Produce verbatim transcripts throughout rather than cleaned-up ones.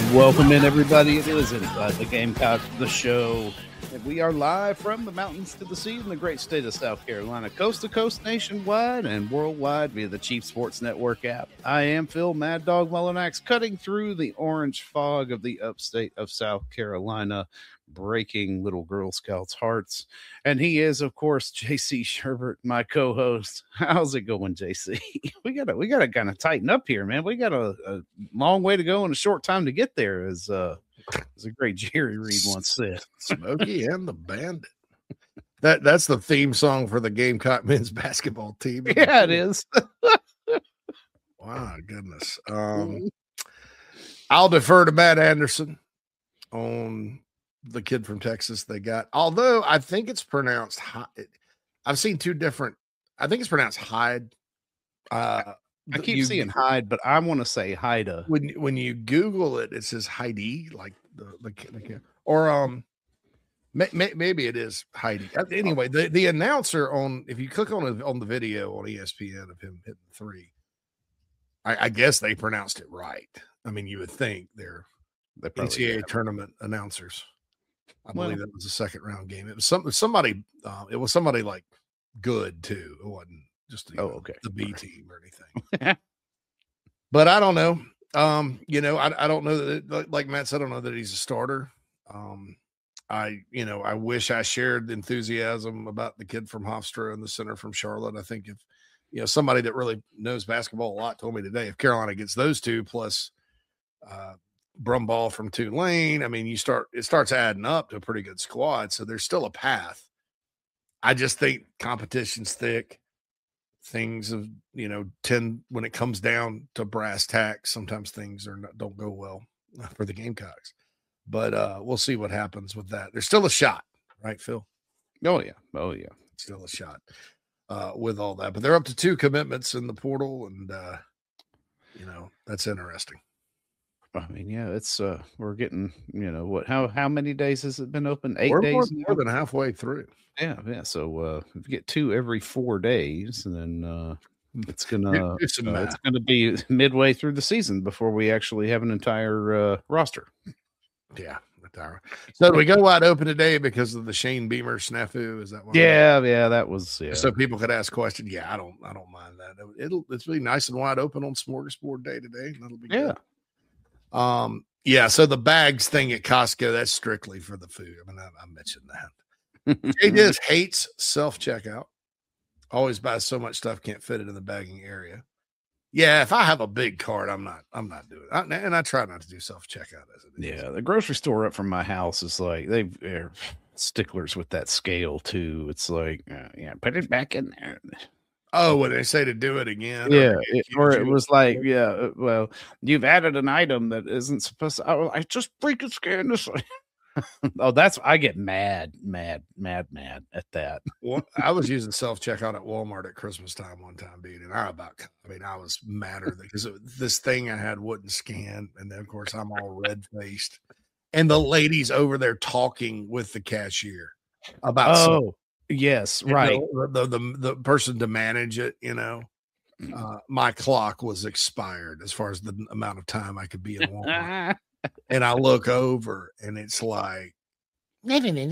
Welcome in, everybody. It is Inside the Gamecocks, the show. And we are live from the mountains to the sea in the great state of South Carolina, coast to coast, nationwide, and worldwide via the Chief Sports Network app. I am Phil Mad Dog Mullinax, cutting through the orange fog of the upstate of South Carolina, breaking little Girl Scouts' hearts. And he is, of course, J C Sherbert, my co-host. How's it going, J C? We gotta, we gotta kind of tighten up here, man. We got a, a long way to go and a short time to get there, as uh, as a great Jerry Reed once said. Smokey and the Bandit. That that's the theme song for the Gamecock men's basketball team. Yeah, it is. Wow, goodness. Um, I'll defer to Matt Anderson on the kid from Texas they got. Although I think it's pronounced Hyde. I've seen two different. I think it's pronounced Hyde. Uh, I keep you, seeing Hyde, but I want to say Hyda. When when you Google it, it says Heidi, like the the, the or um. May, may, maybe it is Heidi. Anyway, the, the announcer on, if you click on on the video on E S P N of him hitting three, I, I guess they pronounced it right. I mean, you would think they're the N C double A tournament announcers. I well, believe that was a second round game. It was some somebody. Uh, it was somebody like good too. It wasn't just the, oh, okay. the B team or anything. But I don't know. Um, you know, I I don't know that. Like Matt said, I don't know that he's a starter. Um. I, you know, I wish I shared the enthusiasm about the kid from Hofstra and the center from Charlotte. I think if, you know, somebody that really knows basketball a lot told me today, if Carolina gets those two plus uh, Brumball from Tulane, I mean, you start, it starts adding up to a pretty good squad. So there's still a path. I just think competition's thick. Things of, you know, tend, when it comes down to brass tacks, sometimes things are not, don't go well for the Gamecocks. But uh, we'll see what happens with that. There's still a shot, right, Phil? Oh, yeah. Oh, yeah. Still a shot uh, with all that. But they're up to two commitments in the portal, and, uh, you know, that's interesting. I mean, yeah, it's uh, we're getting, you know, what, how how many days has it been open? Eight we're days? More, more than halfway through. Yeah, yeah. So uh, if you get two every four days, and then uh, it's gonna uh, it's gonna be midway through the season before we actually have an entire uh, roster. Yeah, retire. So we go wide open today because of the Shane Beamer snafu. Is that one? Yeah, yeah, that was. Yeah. So people could ask questions. Yeah, I don't, I don't mind that. It'll, it's really nice and wide open on Smorgasbord Day today. That'll be yeah. Good. Um, yeah. So the bags thing at Costco, that's strictly for the food. I mean, I, I mentioned that. Jay Diz hates self checkout. Always buys so much stuff can't fit it in the bagging area. Yeah, if I have a big cart, I'm not. I'm not doing it, I, and I try not to do self checkout as it is. Yeah, the grocery store up from my house is like they've they're sticklers with that scale too. It's like, uh, yeah, put it back in there. Oh, when they say to do it again, yeah, or it, or it was like, yeah, well, you've added an item that isn't supposed to. Oh, I just freaking scanned this. Oh, that's I get mad, mad, mad, mad at that. Well, I was using self checkout at Walmart at Christmas time one time, being and I about, I mean, I was madder because this thing I had wouldn't scan, and then of course I'm all red faced, and the ladies over there talking with the cashier about. Oh, some, yes, right. Know, the, the the person to manage it, you know, uh, my clock was expired as far as the amount of time I could be in Walmart. And I look over and it's like, and then,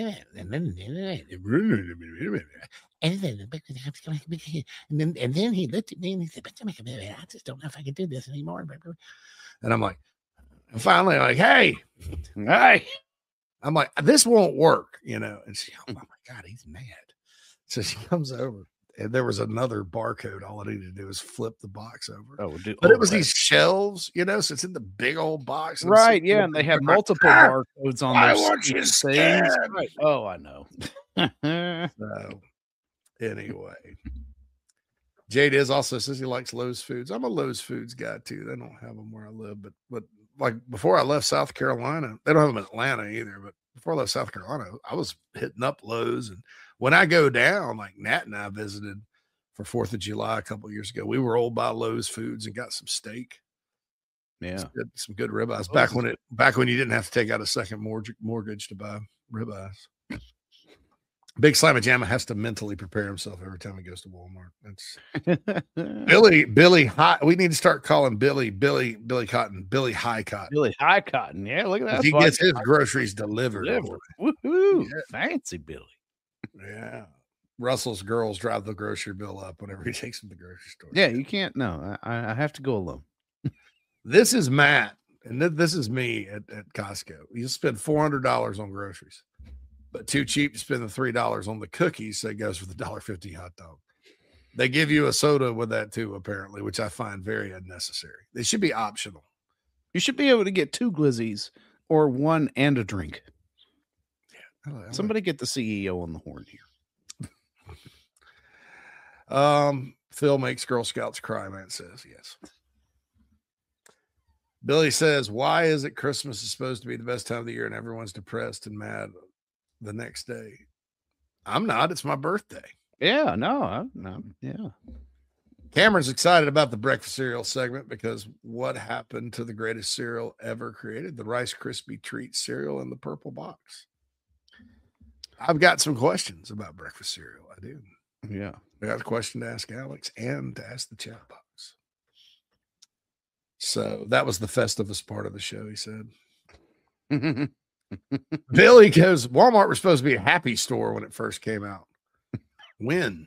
and then he looked at me and he said, I just don't know if I can do this anymore. And I'm like, and finally, I'm like, hey, hey, I'm like, this won't work, you know. And she, oh my God, he's mad. So she comes over. And there was another barcode. All I needed to do was flip the box over. Oh, do, but oh, it was right. these shelves, you know, so it's in the big old box. Right. Yeah. And they have multiple ah, barcodes on why those weren't you things. Right. Oh, I know. So, anyway, Jade is also says he likes Lowe's Foods. I'm a Lowe's Foods guy, too. They don't have them where I live. But, but like before I left South Carolina, they don't have them in Atlanta either. But before I left South Carolina, I was hitting up Lowe's. And when I go down, like Nat and I visited for fourth of July a couple of years ago, we were old by Lowe's Foods and got some steak. Yeah. Some good, some good ribeyes. Back when it, back when you didn't have to take out a second mortgage, mortgage to buy ribeyes. Big Slamma Jamma has to mentally prepare himself every time he goes to Walmart. That's Billy, Billy High. We need to start calling Billy, Billy, Billy Cotton, Billy High Cotton. Billy High Cotton. Yeah, look at that. He gets his groceries delivered. delivered. Woohoo. Yeah. Fancy Billy. Yeah. Russell's girls drive the grocery bill up whenever he takes them to the grocery store. Yeah, you can't. No, I, I have to go alone. This is Matt, and th- this is me at, at Costco. You spend four hundred dollars on groceries, but too cheap to spend the three dollars on the cookies, so it goes for the one dollar fifty hot dog. They give you a soda with that too, apparently, which I find very unnecessary. They should be optional. You should be able to get two glizzies or one and a drink. Yeah, I like, Somebody get the C E O on the horn here. Um, Phil makes Girl Scouts cry, man says, yes. Billy says, why is it Christmas is supposed to be the best time of the year and everyone's depressed and mad the next day? I'm not. It's my birthday. Yeah, no, I, no, yeah. Cameron's excited about the breakfast cereal segment because what happened to the greatest cereal ever created? The Rice Krispie Treat cereal in the purple box. I've got some questions about breakfast cereal. I do. Yeah. I got a question to ask Alex and to ask the chat box. So that was the Festivus part of the show, he said. Billy goes, Walmart was supposed to be a happy store when it first came out. When?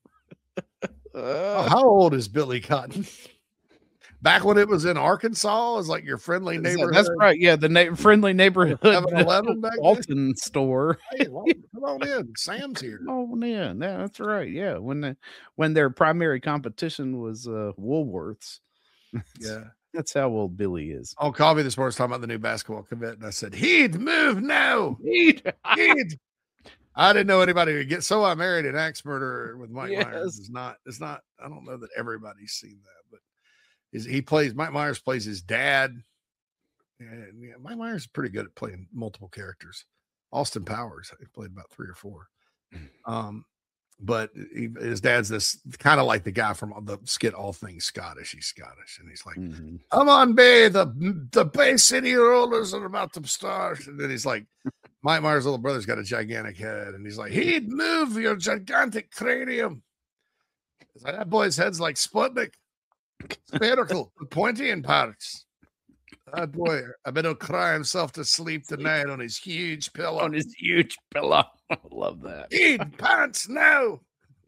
Uh, How old is Billy Cotton? Back when it was in Arkansas, it was like your friendly neighborhood. That's right. Yeah, the na- friendly neighborhood seven eleven back Walton store. Hey, come on in. Sam's here. Oh man, yeah, that's right. Yeah, when the when their primary competition was uh, Woolworths. Yeah, that's how old Billy is. On Coffee this morning, was talking about the new basketball commit, and I said, "He'd move now. He'd, he'd." I didn't know anybody would get. So I married an axe murderer with Mike yes. Myers. It's not. It's not. I don't know that everybody's seen that, but. Is he plays Mike Myers plays his dad. And yeah, Mike Myers is pretty good at playing multiple characters. Austin Powers, he played about three or four. Um, but he, his dad's this kind of like the guy from the skit All Things Scottish. He's Scottish, and he's like, mm-hmm. "Come on, Bay, the the Bay City Rollers are about to start." And then he's like, Mike Myers' little brother's got a gigantic head, and he's like, "He'd move your gigantic cranium." It's like, that boy's head's like Sputnik. Spherical, pointy in parts. That boy, I bet he'll cry himself to sleep tonight on his huge pillow. On his huge pillow. I love that. Eat pants now.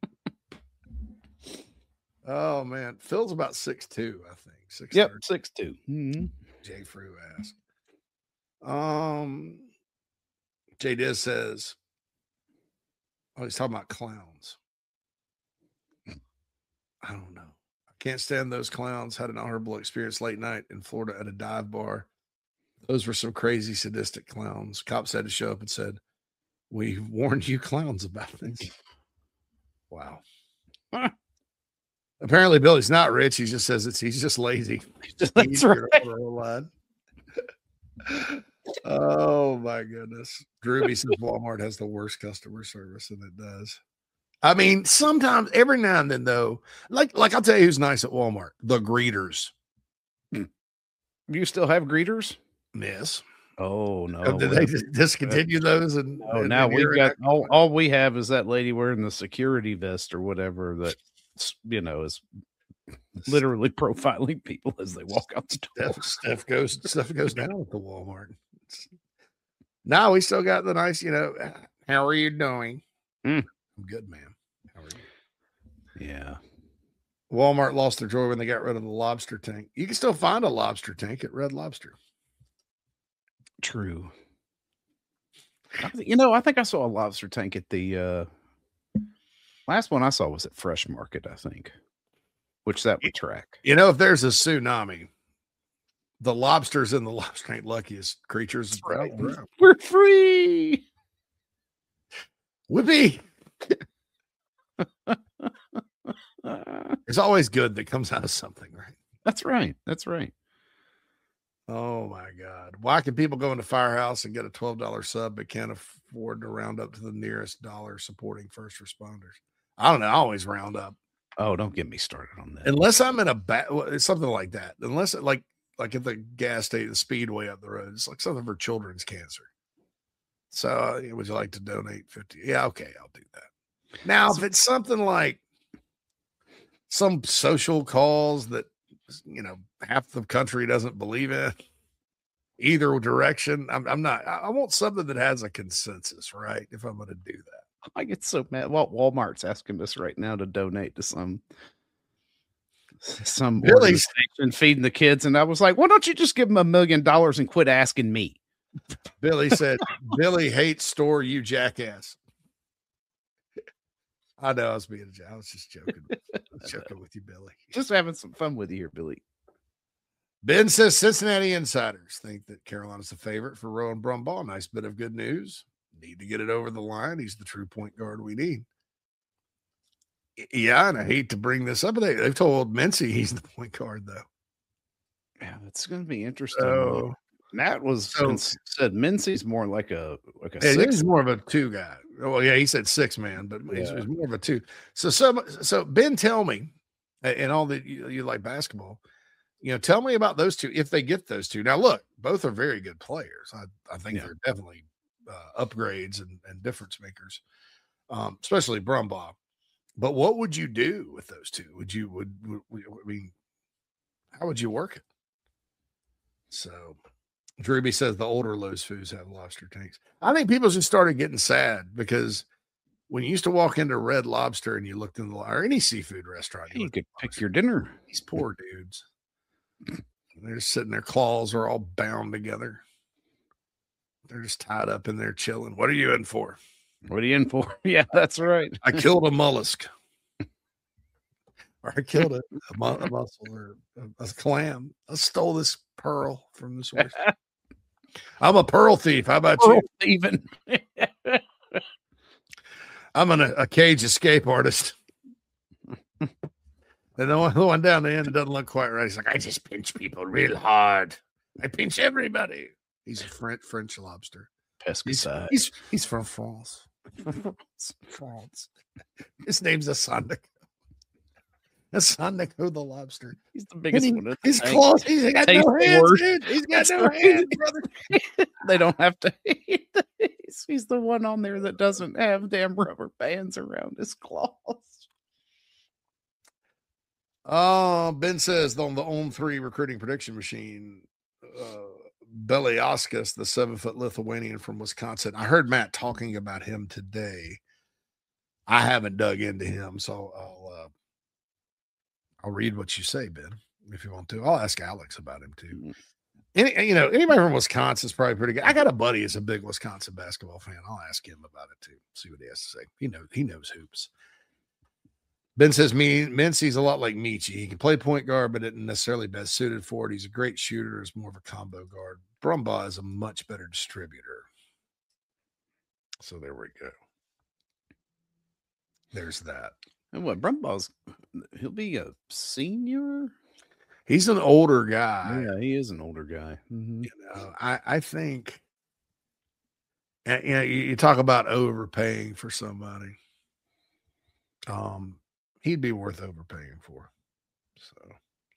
Oh man, Phil's about six two, I think. Six. Yep, six two. Mm-hmm. Jay Frew asked. Um, Jay Diz says, "Oh, he's talking about clowns." I don't know. Can't stand those clowns. Had an honorable experience late night in Florida at a dive bar. Those were some crazy sadistic clowns. Cops had to show up and said, "We warned you clowns about this." Wow. Apparently Billy's not rich. He just says it's he's just lazy. That's right. Oh my goodness. Drewby says Walmart has the worst customer service, and it does. I mean, sometimes, every now and then, though, like like I'll tell you who's nice at Walmart, the greeters. Hmm. You still have greeters? Yes. Oh no! Oh, did they just discontinue those? And oh, and, now and we've got all, all we have is that lady wearing the security vest or whatever that you know is literally profiling people as they walk out the door. Stuff, stuff goes stuff goes down at the Walmart. Now we still got the nice, you know. How are you doing? Mm. I'm good, man. How are you? Yeah. Walmart lost their joy when they got rid of the lobster tank. You can still find a lobster tank at Red Lobster. True. You know, I think I saw a lobster tank at the uh, last one I saw was at Fresh Market, I think, which that would track. You know, if there's a tsunami, the lobsters in the lobster tank luckiest creatures. Right. We're free. Whippy. It's always good that comes out of something, right? That's right. That's right. Oh my God. Why can people go into Firehouse and get a twelve dollars sub but can't afford to round up to the nearest dollar supporting first responders? I don't know. I always round up. Oh, don't get me started on that. Unless I'm in a bad, it's something like that. Unless it, like, like at the gas station, the Speedway up the road, it's like something for children's cancer. So, uh, would you like to donate fifty? Yeah, okay, I'll do that. Now, if it's something like some social cause that, you know, half the country doesn't believe in either direction, I'm, I'm not, I want something that has a consensus, right? If I'm going to do that. I get so mad. Well, Walmart's asking us right now to donate to some some Billy's organization feeding the kids, and I was like, why don't you just give them a million dollars and quit asking me? Billy said, Billy hates store, you jackass. I know I was being, I was just joking. I was joking with you, Billy. Just having some fun with you here, Billy. Ben says Cincinnati insiders think that Carolina's the favorite for Rowan Brumbaugh. Nice bit of good news. Need to get it over the line. He's the true point guard we need. Yeah, and I hate to bring this up, but they, they've told Mincy he's the point guard, though. Yeah, that's going to be interesting. So, Matt was so, cons- said Mincy's more like a like a yeah, six. He's more of a two guy. Well, yeah, he said six man, but Yeah. he's, he's more of a two. So, so, so Ben, tell me, and all that you, you like basketball, you know, tell me about those two if they get those two. Now, look, both are very good players. I, I think Yeah. they're definitely uh, upgrades and, and difference makers, um, especially Brumbaugh. But what would you do with those two? Would you would, would, would I mean, how would you work it? So, Drewby says the older Lowe's Foods have lobster tanks. I think people just started getting sad because when you used to walk into Red Lobster and you looked in the or any seafood restaurant, You you could pick your dinner. These poor dudes. They're just sitting there, claws are all bound together. They're just tied up in there chilling. What are you in for? What are you in for? Yeah, that's right. I killed a mollusk. Or I killed a, a, mu- a mussel or a, a clam. I stole this pearl from the source. I'm a pearl thief. How about Pearl you? Even. I'm an, a cage escape artist. And the one, the one down the end doesn't look quite right. He's like, I just pinch people real hard. I pinch everybody. He's a French French lobster. He's, Pesticide. he's, he's from France. France. His name's Asanda. Asanda the lobster. He's the biggest he, one. at the His tank. claws. He's got Tastes no the hands. worst. Dude. He's got That's no right. hands, brother. They don't have to. he's, he's the one on there that doesn't have damn rubber bands around his claws. Uh, Ben says on the On three recruiting prediction machine, uh, Beliauskas, the seven foot Lithuanian from Wisconsin. I heard Matt talking about him today. I haven't dug into him, so I'll uh, I'll read what you say, Ben, if you want to. I'll ask Alex about him too. Any, you know, anybody from Wisconsin is probably pretty good. I got a buddy who's a big Wisconsin basketball fan. I'll ask him about it too. See what he has to say. He knows he knows hoops. Ben says me Mincy's a lot like Michi. He can play point guard, but isn't necessarily best suited for it. He's a great shooter, is more of a combo guard. Brumbaugh is a much better distributor. So there we go. There's that. And what Brumbaugh's he'll be a senior. He's an older guy. Yeah, he is an older guy. Mm-hmm. You know, I, I think, and, you know, you, you talk about overpaying for somebody. Um, he'd be worth overpaying for. So,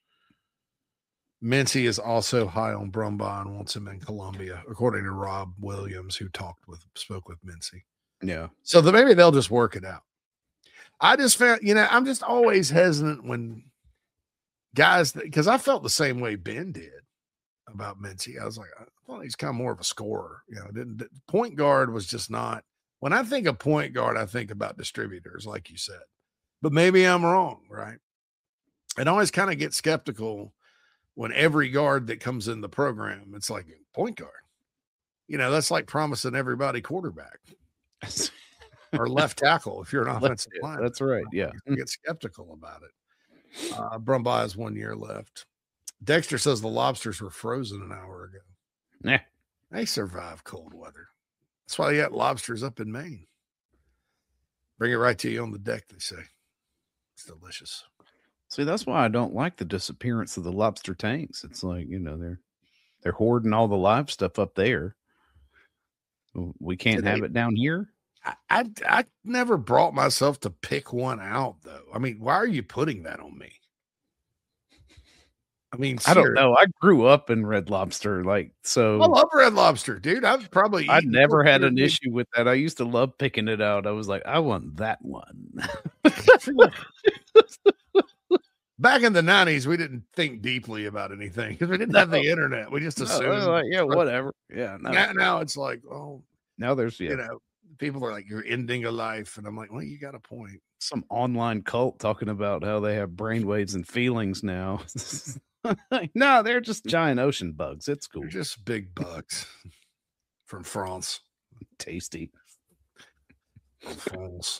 Mincy is also high on Brumbaugh and wants him in Columbia, according to Rob Williams, who talked with spoke with Mincy. Yeah. So the, maybe they'll just work it out. I just found, you know, I'm just always hesitant when guys, because I felt the same way Ben did about Mincy. I was like, I thought he's kind of more of a scorer. You know, didn't point guard was just not. When I think of point guard, I think about distributors, like you said. But maybe I'm wrong, right? And I always kind of get skeptical when every guard that comes in the program, it's like point guard. You know, that's like promising everybody quarterback. Or left tackle if you're an offensive line. That's right. Yeah. You get skeptical about it. Uh, Brumbaugh has one year left. Dexter says the lobsters were frozen an hour ago. Yeah. They survive cold weather. That's why you got lobsters up in Maine. Bring it right to you on the deck, they say. It's delicious. See, that's why I don't like the disappearance of the lobster tanks. It's like, you know, they're they're hoarding all the live stuff up there. We can't Did have they- it down here. I, I I never brought myself to pick one out, though. I mean, why are you putting that on me? I mean, I don't seriously. know. I grew up in Red Lobster, like so. I love Red Lobster, dude. I've probably I eaten never had an big- issue with that. I used to love picking it out. I was like, I want that one. Back in the nineties, we didn't think deeply about anything because we didn't No. have the internet. We just No, assumed. like, yeah, whatever. Yeah, no. Now, now it's like, oh, Now there's yeah, you know, people are like, you're ending a life, and I'm like, well, you got a point. some online cult talking about how they have brainwaves and feelings now. No, they're just giant ocean bugs. It's cool. They're just big bugs from France. Tasty. France.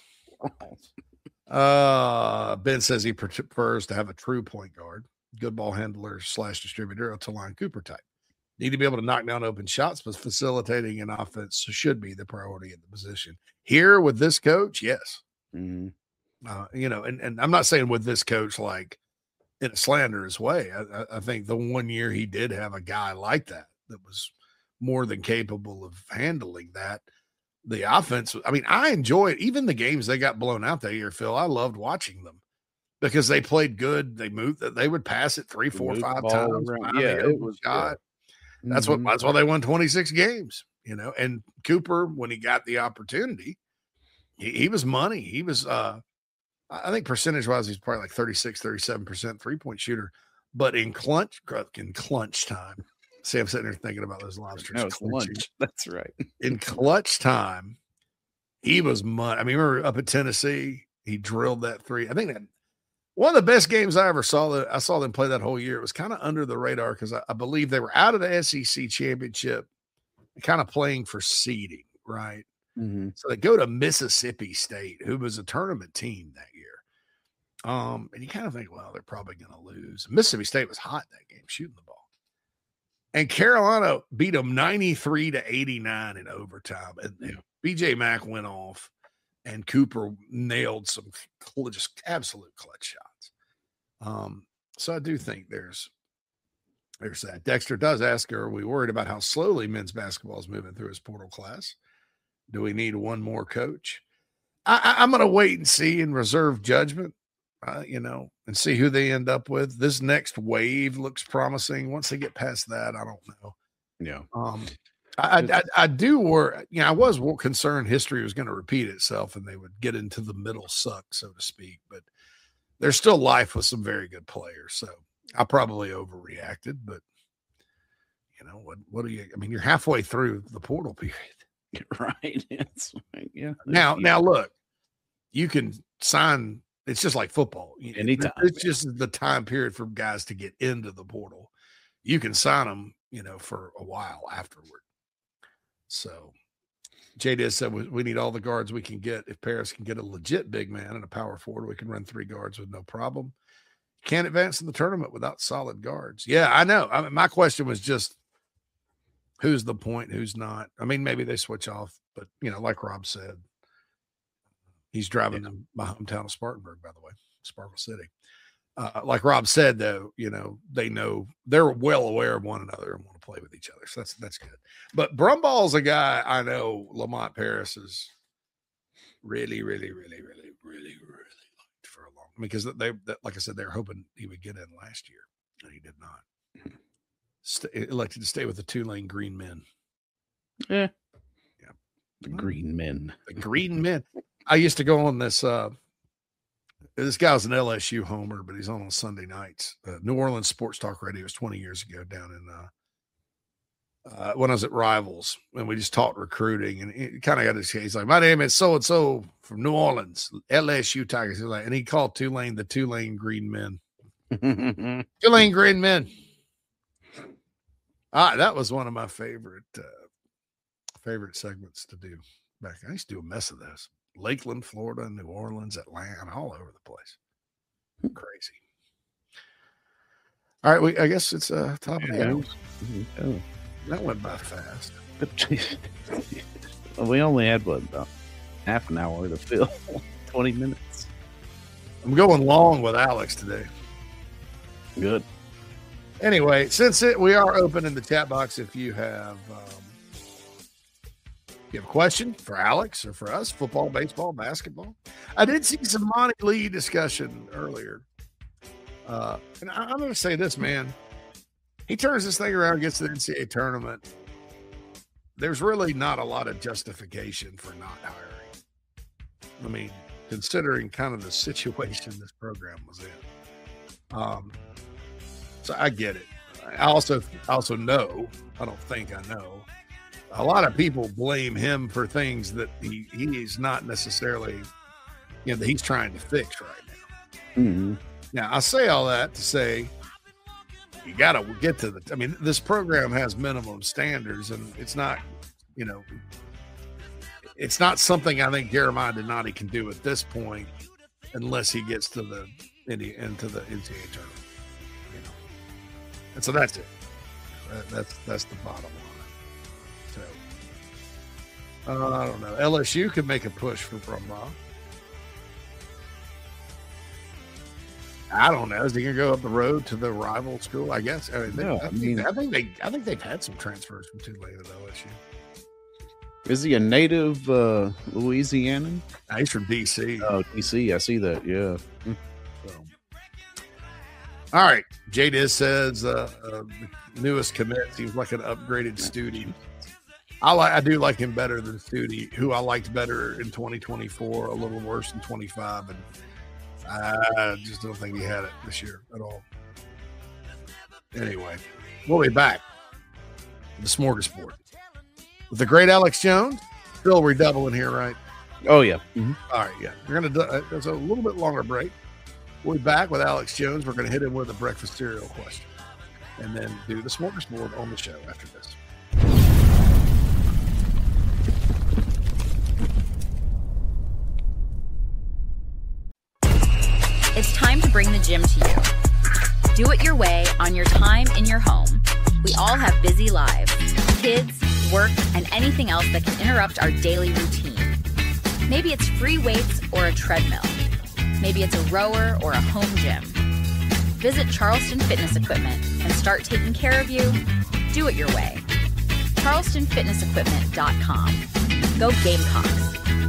Uh, Ben says he prefers to have a true point guard, good ball handler slash distributor, a Talon Cooper type. Need to be able to knock down open shots, but facilitating an offense should be the priority in the position. Here with this coach, yes. Mm-hmm. Uh, you know, and, and I'm not saying with this coach like in a slanderous way. I, I think the one year he did have a guy like that that was more than capable of handling that. The offense, I mean, I enjoyed even the games they got blown out that year, Phil. I loved watching them because they played good. They moved, they would pass it three, four, five times. Yeah, it was shot. Yeah. That's mm-hmm. what that's why they won twenty-six games, you know. And Cooper, when he got the opportunity, he, he was money. He was uh I think percentage wise, he's probably like thirty-six, thirty-seven percent three-point shooter. But in clutch, in clutch time. See, I'm sitting there thinking about those lobsters. No, it's lunch. That's right. In clutch time, he was mud. I mean, remember up at Tennessee, he drilled that three. I think that one of the best games I ever saw that I saw them play that whole year. It was kind of under the radar because I, I believe they were out of the S E C championship, kind of playing for seeding, right? Mm-hmm. So they go to Mississippi State, who was a tournament team that year. Um, and you kind of think, well, they're probably going to lose. Mississippi State was hot that game, shooting the ball. And Carolina beat them ninety-three to eighty-nine in overtime. And you know, B J Mack went off, and Cooper nailed some cl- just absolute clutch shots. Um, so I do think there's there's that. Dexter does ask, are we worried about how slowly men's basketball is moving through his portal class? Do we need one more coach? I, I, I'm going to wait and see and reserve judgment. Uh, you know, and see who they end up with. This next wave looks promising. Once they get past that, I don't know. Yeah. Um, I, I, I do worry, you know, I was concerned history was going to repeat itself and they would get into the middle suck, so to speak, but there's still life with some very good players. So I probably overreacted, but you know, what, what do you, I mean, you're halfway through the portal period. Right. It's like, yeah. Now, now look, you can sign. It's just like football. Anytime. It's just the time period for guys to get into the portal. You can sign them, you know, for a while afterward. So J D said we need all the guards we can get. If Paris can get a legit big man and a power forward, we can run three guards with no problem. Can't advance in the tournament without solid guards. Yeah, I know. I mean, my question was just who's the point, who's not. I mean, maybe they switch off, but, you know, like Rob said, he's driving yeah. to my hometown of Spartanburg, by the way, Sparkle City. Uh, like Rob said, though, you know, they know they're well aware of one another and want to play with each other. So that's that's good. But Brumball's a guy I know Lamont Paris is really, really, really, really, really, really liked for a long time because they, they, like I said, they were hoping he would get in last year, and he did not. St- elected to stay with the Tulane Green Men. Yeah, yeah, the Green Men. The Green Men. I used to go on this. Uh, this guy was an L S U homer, but he's on on Sunday nights. Uh, New Orleans Sports Talk Radio was twenty years ago down in uh, uh, when I was at Rivals, and we just talked recruiting. And he kind of got his. He's like, "My name is so and so from New Orleans, L S U Tigers." He's like, and he called Tulane the Tulane Green Men. Tulane Green Men. Ah, that was one of my favorite uh, favorite segments to do back. I used to do a mess of those. Lakeland, Florida, New Orleans, Atlanta, all over the place. Crazy. All right, we I guess it's uh top of the yeah. hour. Oh. That went by fast. We only had what about half an hour to fill. Twenty minutes. I'm going long with Alex today. Good. Anyway, since it we are open in the chat box if you have um, you have a question for Alex or for us, football, baseball, basketball. I did see some Monty Lee discussion earlier. Uh, and I, I'm going to say this, man. He turns this thing around, gets to the N C double A tournament. There's really not a lot of justification for not hiring. I mean, considering kind of the situation this program was in. Um, so I get it. I also, also know, I don't think I know, a lot of people blame him for things that he, he is not necessarily, you know, that he's trying to fix right now. Mm-hmm. Now, I say all that to say, you got to get to the, I mean, this program has minimum standards, and it's not, you know, it's not something I think Jeremiah Donati can do at this point unless he gets to the, into the N C double A tournament. You know? And so that's it. That, that's, that's the bottom line. So, uh, I don't know. L S U could make a push for Brumbaugh. I don't know. Is he going to go up the road to the rival school? I guess. I mean, they, No, I, I think, mean- I think they. I think they've had some transfers from Tulane to L S U. Is he a native uh, Louisianan? Nah, he's from D C. Oh, D C. I see that. Yeah. So. All right. J Diz says uh, uh, the newest commit seems like an upgraded Studi. I like. I do like him better than Studi, who I liked better in twenty twenty-four, a little worse in twenty-five, and I just don't think he had it this year at all. Anyway, we'll be back. The smorgasbord with the great Alex Jones. Still redoubling here, right? Oh, yeah. Mm-hmm. All right, yeah. We're gonna do. Uh, there's a little bit longer break. We'll be back with Alex Jones. We're gonna hit him with a breakfast cereal question, and then do the smorgasbord on the show after this. It's time to bring the gym to you. Do it your way on your time in your home. We all have busy lives, kids, work, and anything else that can interrupt our daily routine. Maybe it's free weights or a treadmill. Maybe it's a rower or a home gym. Visit Charleston Fitness Equipment and start taking care of you. Do it your way. charleston fitness equipment dot com. Go Gamecocks.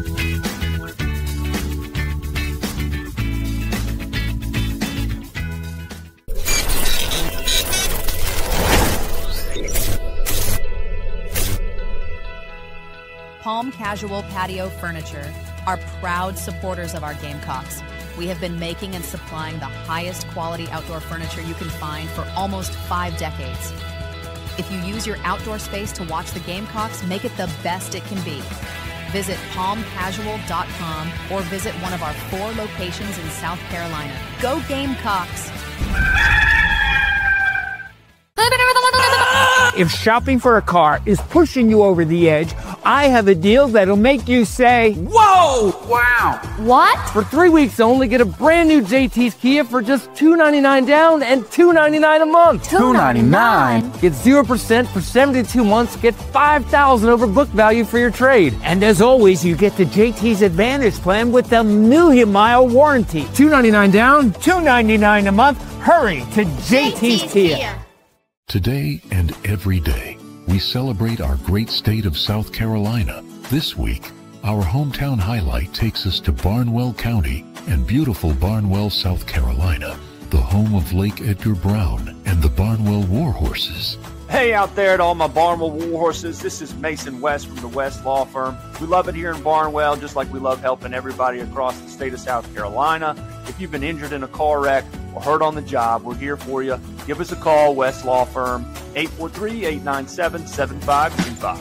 Palm Casual Patio Furniture are proud supporters of our Gamecocks. We have been making and supplying the highest quality outdoor furniture you can find for almost five decades. If you use your outdoor space to watch the Gamecocks, make it the best it can be. Visit palm casual dot com or visit one of our four locations in South Carolina. Go Gamecocks! If shopping for a car is pushing you over the edge, I have a deal that'll make you say, whoa! Wow! What? For three weeks only, get a brand new J T's Kia for just two ninety-nine down and two ninety-nine a month. two ninety-nine? Get zero percent for seventy-two months, get five thousand over book value for your trade. And as always, you get the J T's Advantage plan with the million mile warranty. two ninety-nine down, two ninety-nine a month. Hurry to J T's Kia. Today and every day, we celebrate our great state of South Carolina. This week, our hometown highlight takes us to Barnwell County and beautiful Barnwell, South Carolina, the home of Lake Edgar Brown and the Barnwell Warhorses. Hey out there to all my Barnwell Warhorses, this is Mason West from the West Law Firm. We love it here in Barnwell, just like we love helping everybody across the state of South Carolina. If you've been injured in a car wreck or hurt on the job, we're here for you. Give us a call, West Law Firm, eight four three, eight nine seven, seven five two five.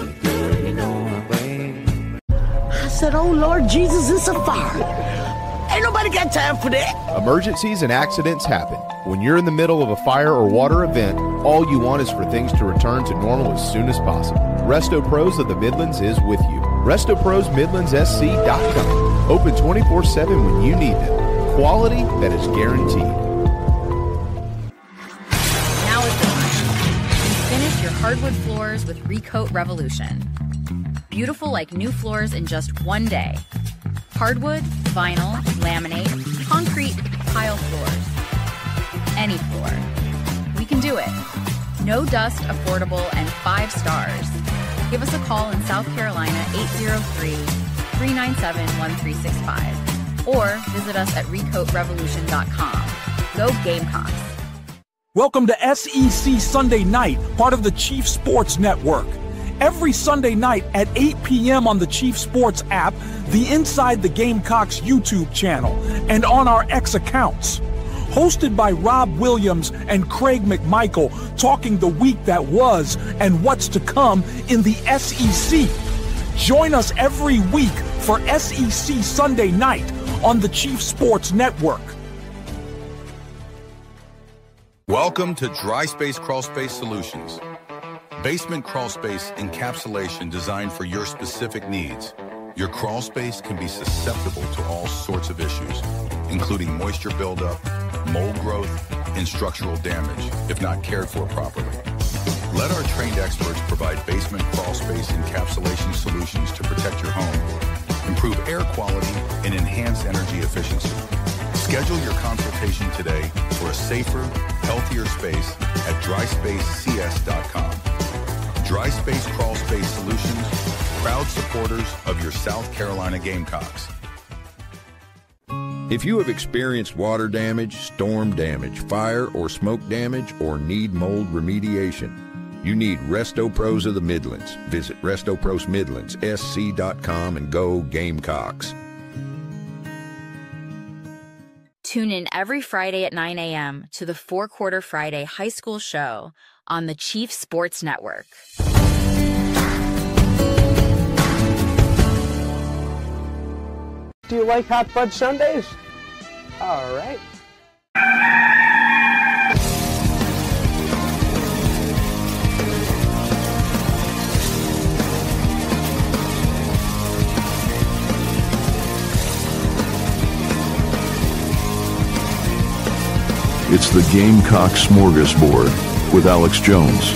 I said, oh, Lord Jesus, it's a fire. Ain't nobody got time for that. Emergencies and accidents happen. When you're in the middle of a fire or water event, all you want is for things to return to normal as soon as possible. Resto Pros of the Midlands is with you. Resto Pros Midlands S C dot com. Open twenty-four seven when you need them. Quality that is guaranteed. Now is the time. Finish your hardwood floors with Recoat Revolution. Beautiful like new floors in just one day. Hardwood, vinyl, laminate, concrete, tile floors. Any floor. We can do it. No dust, affordable, and five stars. Give us a call in South Carolina, eight zero three, three nine seven, one three six five. Or visit us at recoat revolution dot com. Go Gamecocks. Welcome to S E C Sunday Night, part of the Chief Sports Network. Every Sunday night at eight p.m. on the Chief Sports app, the Inside the Gamecocks YouTube channel, and on our X accounts. Hosted by Rob Williams and Craig McMichael, talking the week that was and what's to come in the S E C. Join us every week for S E C Sunday Night on the Chief Sports Network. Welcome to Dry Space Crawl Space Solutions. Basement crawl space encapsulation designed for your specific needs. Your crawl space can be susceptible to all sorts of issues, including moisture buildup, mold growth, and structural damage if not cared for properly. Let our trained experts provide basement crawl space encapsulation solutions to protect your home, improve air quality, and enhance energy efficiency. Schedule your consultation today for a safer, healthier space at dry space c s dot com. Dry Space Crawl Space Solutions, proud supporters of your South Carolina Gamecocks. If you have experienced water damage, storm damage, fire or smoke damage, or need mold remediation, you need Resto Pros of the Midlands. Visit Resto Pros Midlands S C dot com and go Gamecocks. Tune in every Friday at nine a.m. to the Four Quarter Friday High School Show on the Chief Sports Network. Do you like hot fudge sundaes? All right. It's the Gamecock Smorgasbord with Alex Jones.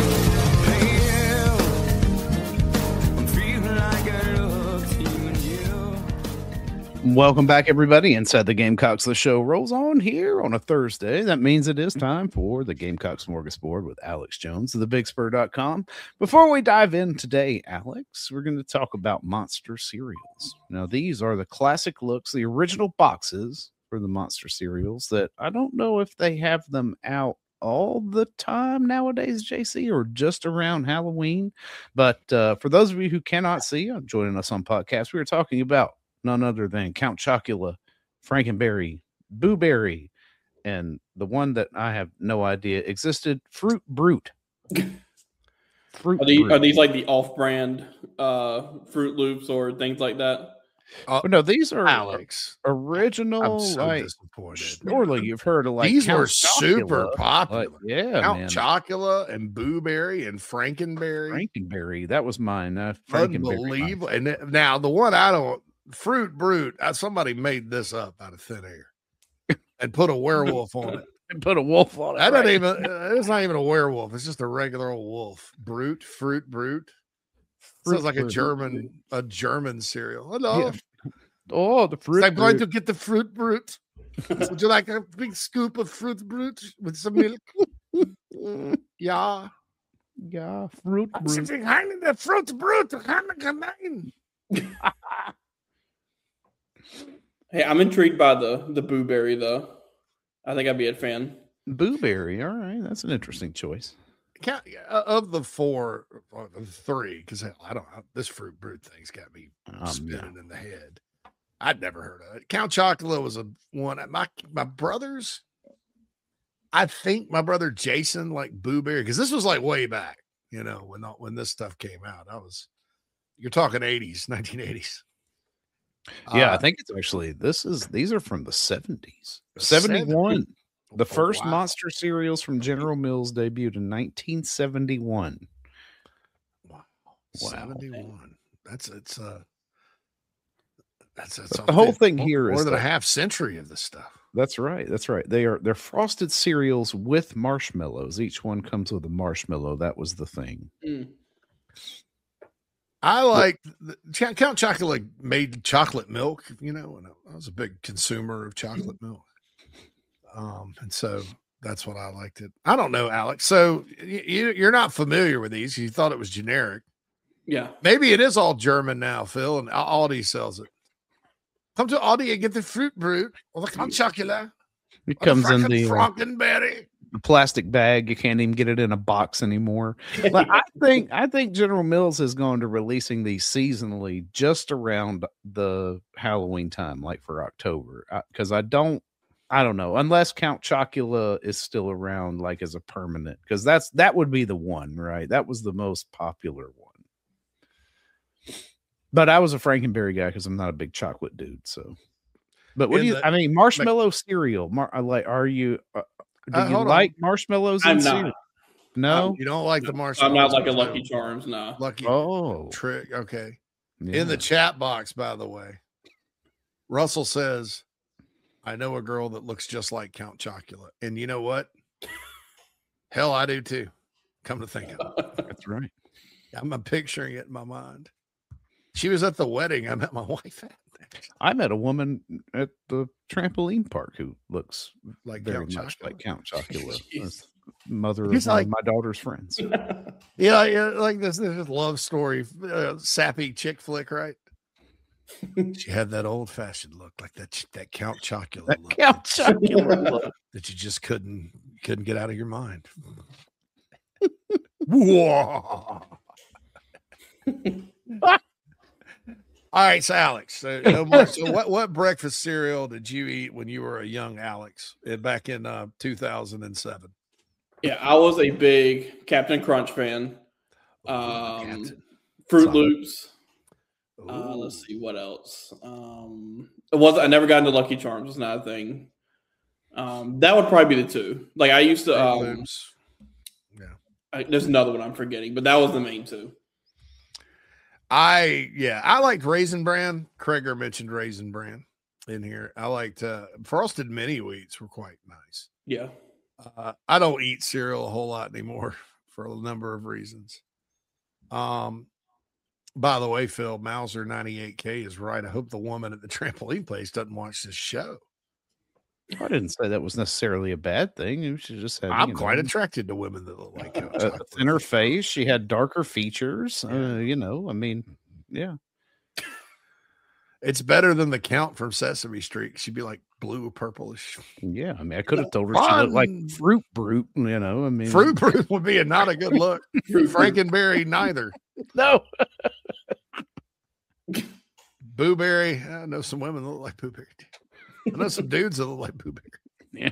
Welcome back, everybody. Inside the Gamecocks, the show rolls on here on a Thursday. That means it is time for the Gamecock Smorgasbord with Alex Jones of the big spur dot com. Before we dive in today, Alex, we're going to talk about Monster cereals. Now, these are the classic looks, the original boxes for the Monster cereals that I don't know if they have them out all the time nowadays, J C, or just around Halloween. But uh, for those of you who cannot see, I'm joining us on podcast. We were talking about none other than Count Chocula, Frankenberry, Boo Berry, and the one that I have no idea existed, Fruit Brute. Fruit are, these, Brute. Are these like the off-brand uh, Fruit Loops or things like that? Uh, no, these are Alex original. I'm so like, disappointed. Surely you've heard of like these Count were Chocula. super popular. Like, yeah, Count man. Chocula and Boo Berry and Frankenberry. Frankenberry, that was mine. Uh, Frankenberry. Unbelievable. And th- now the one I don't. Fruit Brute, uh, somebody made this up out of thin air and put a werewolf on it. And put a wolf on it. That right? doesn't even, uh, it's not even a werewolf. It's just a regular old wolf. Brute, Fruit Brute. Fruit Sounds like Brute. a German, a German cereal. Hello. Yeah. Oh, the Fruit I'm going to get the Fruit Brute. Would you like a big scoop of Fruit Brute with some milk? Yeah. Yeah, Fruit I'm Brute. sitting behind the Fruit Brute. Hey, I'm intrigued by the the Boo Berry though. I think I'd be a fan. Boo Berry, all right, that's an interesting choice. Count, uh, of the four, or the three, because I don't. This Fruit Brute thing's got me um, spinning yeah. in the head. I'd never heard of it. Count Chocula was a one. My my brothers, I think my brother Jason liked Boo Berry because this was like way back. You know when when this stuff came out, I was. You're talking eighties, nineteen eighties. Yeah, uh, I think it's actually this is these are from the seventies. seventy-one. The first oh, wow. Monster cereals from General Mills debuted in nineteen seventy-one. Wow. seventy-one. That's it's uh that's, that's the whole thing more, here more is more than that, a half century of this stuff. That's right. That's right. They are they're frosted cereals with marshmallows. Each one comes with a marshmallow. That was the thing. Mm. I like the, Count Chocula made chocolate milk, you know, and I was a big consumer of chocolate milk. Um, and so that's what I liked it. I don't know, Alex. So you, you're not familiar with these. You thought it was generic. Yeah. Maybe it is all German now, Phil, and Aldi sells it. Come to Aldi and get the Fruit Brute or the Count Chocula. It comes the in the Frankenberry. the plastic bag. You can't even get it in a box anymore. But I think I think General Mills has gone to releasing these seasonally just around the Halloween time, like for October, because I, I don't. I don't know, unless Count Chocula is still around, like as a permanent, because that's that would be the one, right? That was the most popular one. But I was a Frankenberry guy because I'm not a big chocolate dude. So, but what In do you? the- I mean, marshmallow cereal. Mar, like, are you? Uh, do Uh, you hold on. like marshmallows? I'm in not. cereal? No, You don't like the marshmallows? I'm not like a in Lucky cereal? Charms, no. Lucky Oh, trick. Okay. yeah. In the chat box, by the way, Russell says, I know a girl that looks just like Count Chocula. And you know what? Hell, I do too. Come to think of it. That's right. I'm picturing it in my mind. She was at the wedding I met my wife at. I met a woman at the trampoline park who looks Like very Count much Chocula. like Count Chocula, Jeez. mother of He's one like- of my daughter's friends. Yeah, yeah, like this, this love story, uh, sappy chick flick, right? She had that old fashioned look, like that ch- that Count Chocula That look Count Chocula look. that you just couldn't couldn't get out of your mind. Whoa. All right, so Alex, so, no more- so what what breakfast cereal did you eat when you were a young Alex uh, back in uh, two thousand seven? Yeah, I was a big Captain Crunch fan. Um, Captain. Fruit Solid. Loops. Uh, let's see what else. Um, it was I never got into Lucky Charms. Was not a thing. Um, that would probably be the two. Like I used to. Fruit Um, Loops. Yeah. I, there's another one I'm forgetting, but that was the main two. I yeah, I liked Raisin Bran. Kreger mentioned Raisin Bran in here. I liked uh, Frosted Mini Wheats were quite nice. Yeah. Uh, I don't eat cereal a whole lot anymore for a number of reasons. Um, by the way, Phil Mauser ninety-eight K is right. I hope the woman at the trampoline place doesn't watch this show. I didn't say that was necessarily a bad thing. You should just have. I'm you quite know, attracted to women that look like Count a Chocula. thinner face. She had darker features. Uh, you know, I mean, yeah. It's better than the Count from Sesame Street. She'd be like blue, purplish. Yeah, I mean, I could have told her she looked like Fun. Fruit Brute. You know, I mean, Fruit Brute would be a not a good look. Frankenberry, neither. No. Boo Berry. I know some women that look like Boo Berry. I know some dudes that look like Boo Berry. Yeah.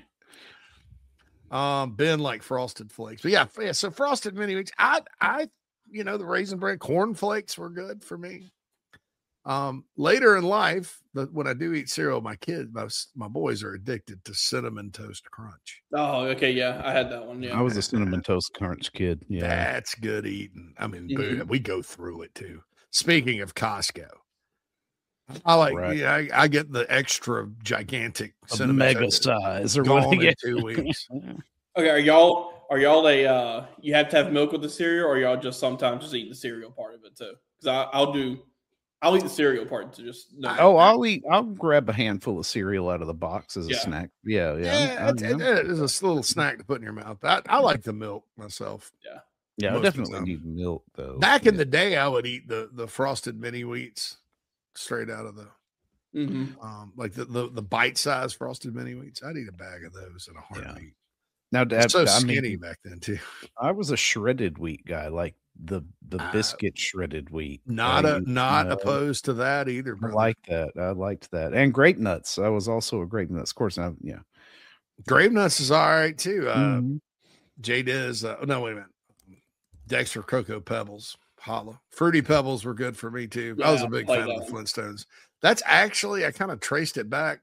Um, Ben like Frosted Flakes. But yeah, yeah, so Frosted Mini Wheats. I I you know, the Raisin Bran corn flakes were good for me. Um, later in life, but when I do eat cereal, my kids, my, my boys are addicted to Cinnamon Toast Crunch. Oh, okay, yeah, I had that one. Yeah, I was a Cinnamon Toast Crunch kid. Yeah. That's good eating. I mean, boo, Mhm. we go through it too. Speaking of Costco, I like, Right. yeah, I, I get the extra gigantic A Cinnamon mega Toast size or gone what you in get. two weeks. Okay, are y'all are y'all a uh, you have to have milk with the cereal, or y'all just sometimes just eat the cereal part of it too? Because I'll do, I'll eat the cereal part to just. No, Oh, I'll eat. I'll grab a handful of cereal out of the box as a Yeah. snack. Yeah, yeah, Yeah, I'm- it, I'm- it is a little snack to put in your mouth. I, I like the milk myself. yeah. yeah. I most of the definitely time. need milk though. Back in the day, I would eat the the Frosted Mini Wheats straight out of the Mm-hmm. um like the the, the bite size Frosted Mini Wheats. I'd eat a bag of those in a heartbeat. Now, I Dad, was so I skinny mean, back then too. I was a shredded wheat guy, like the the Uh, biscuit shredded wheat. Not I a used- not you know, opposed to that either. I Brother. like that. I liked that, and grape nuts. I was also a grape nuts. Of course, I, yeah. Grape Nuts is all right too. Uh, Mhm. J Diz, uh, no wait a minute. Dexter Cocoa Pebbles, Holla, Fruity Pebbles were good for me too. I was Yeah, a big like fan of that the one. Flintstones. That's actually I kind of traced it back.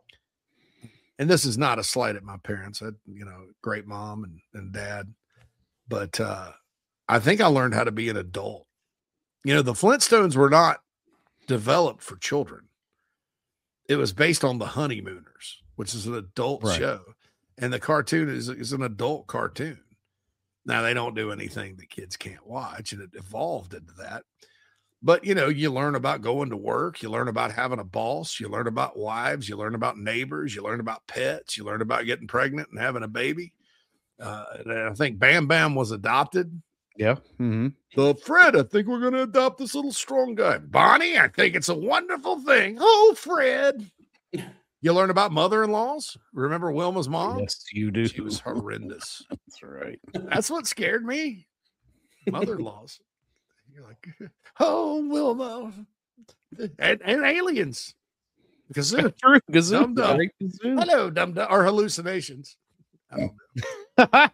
And this is not a slight at my parents. I, you know, great mom and, and dad. But uh, I think I learned how to be an adult. You know, the Flintstones were not developed for children. It was based on the Honeymooners, which is an adult Right. show. And the cartoon is, is an adult cartoon. Now, they don't do anything that kids can't watch, and it evolved into that. But, you know, you learn about going to work. You learn about having a boss. You learn about wives. You learn about neighbors. You learn about pets. You learn about getting pregnant and having a baby. Uh, and I think Bam Bam was adopted. Yeah. Mm-hmm. So, Fred, I think we're going to adopt this little strong guy. Bonnie, I think it's a wonderful thing. Oh, Fred. You learn about mother-in-laws. Remember Wilma's mom? Yes, you do. She was horrendous. That's right. That's what scared me. Mother-in-laws. You're like, oh, Wilma. And, and aliens. Kazoo. True. Kazoo. Dum dum. Great Kazoo. Hello, dum dum. Or hallucinations. I don't know.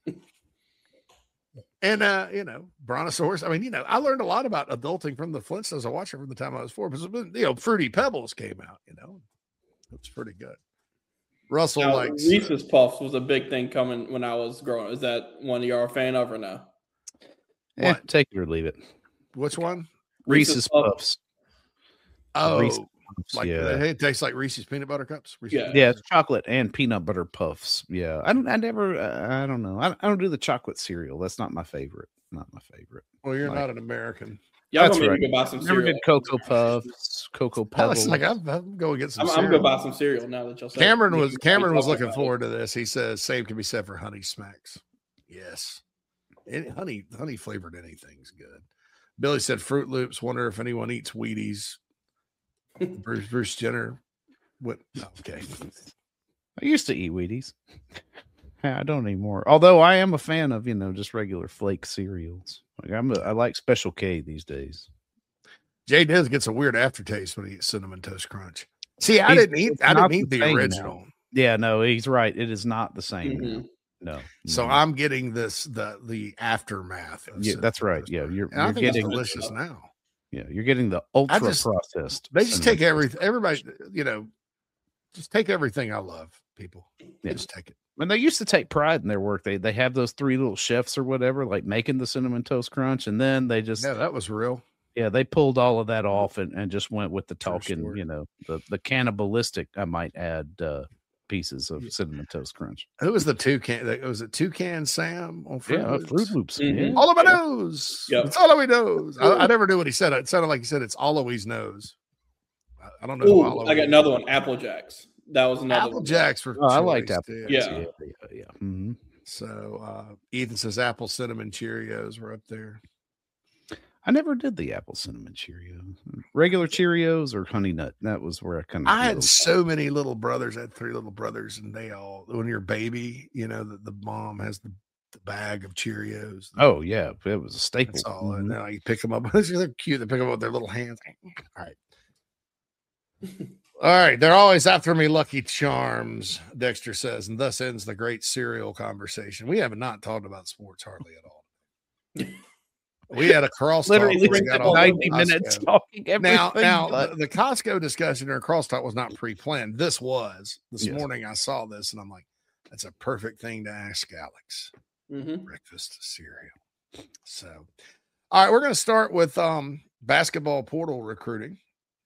And, uh, you know, Brontosaurus. I mean, you know, I learned a lot about adulting from the Flintstones. I watched it from the time I was four. Because, you know, Fruity Pebbles came out, you know. It was pretty good. Russell now, likes. Reese's Puffs was a big thing coming when I was growing up. Is that one you are a fan of or no? Eh, take it or leave it. Which one? Reese's, Reese's Puffs. Puffs. Oh, Reese's Puffs, like yeah. it tastes like Reese's peanut butter cups. Reese's Yeah. Yeah, it's chocolate and peanut butter puffs. Yeah, I don't. I never. Uh, I don't know. I, I don't do the chocolate cereal. That's not my favorite. Not my favorite. Well, you're Like- not an American. Y'all That's gonna right. make me go buy some Never cereal. did Cocoa Puffs, Cocoa Alex Pebbles. is like, I'm, I'm going to get some I'm, I'm cereal. gonna buy some cereal now that y'all say. Cameron was Cameron was Talking looking about forward to this. He says same can be said for Honey Smacks. Yes, Any, honey honey flavored anything's good. Billy said Fruit Loops. Wonder if anyone eats Wheaties. Bruce Bruce Jenner. What? Okay. I used to eat Wheaties. I don't anymore. Although I am a fan of, you know, just regular flake cereals. Like I'm a, I like Special K these days. Jay Diz gets a weird aftertaste when he eats Cinnamon Toast Crunch. See, I He's- didn't eat. it's I not didn't eat the same now. original. Yeah, no, he's right. It is not the same. Mhm. now. No. So no. I'm getting this the the aftermath. Of Yeah, Cinnamon that's right. Toast Yeah, Crunch. you're And I you're think it's getting delicious now. Yeah, you're getting the ultra just- processed. They just cinnamon take every everybody, you know, just take everything I love, people. Yeah. Just take it. And they used to take pride in their work. They they have those three little chefs or whatever, like making the cinnamon toast crunch, and then they just Yeah, that was real. yeah they pulled all of that off and, and just went with the True talking, story. you know, the the cannibalistic, I might add, uh, pieces of cinnamon toast crunch. Who was the toucan? Was it Toucan Sam on Fruit Yeah, Loops? Fruit Loops. Mhm. Yeah. All of my nose. Yep. It's all of he knows. I, I never knew what he said. It sounded like he said it's all of he's knows. I, I don't know. who Ooh, All of I got He- another one. Apple Jacks. That was another Apple one. Jacks for Oh, I liked choice, Apple too. Yeah. Yeah, yeah, yeah. Mhm. So uh, Ethan says apple cinnamon Cheerios were up there. I never did the apple cinnamon Cheerios. Regular Cheerios or Honey Nut. That was where I kind of. I had so many little brothers. I had three little brothers, and they all, when you're a baby, you know, the, the mom has the, the bag of Cheerios. Oh yeah, it was a staple. That's all. Mhm. And then you pick them up. They're cute. They pick them up with their little hands. All right. All right. They're always after me, Lucky Charms, Dexter says, and thus ends the great cereal conversation. We have not talked about sports hardly at all. We had a crosstalk. Literally where we got all ninety the minutes Costco. talking everything. Now, now but- the, the Costco discussion or crosstalk was not pre-planned. This was this Yes. morning. I saw this and I'm like, that's a perfect thing to ask Alex. Mhm. Breakfast cereal. So, all right, we're going to start with um basketball portal recruiting.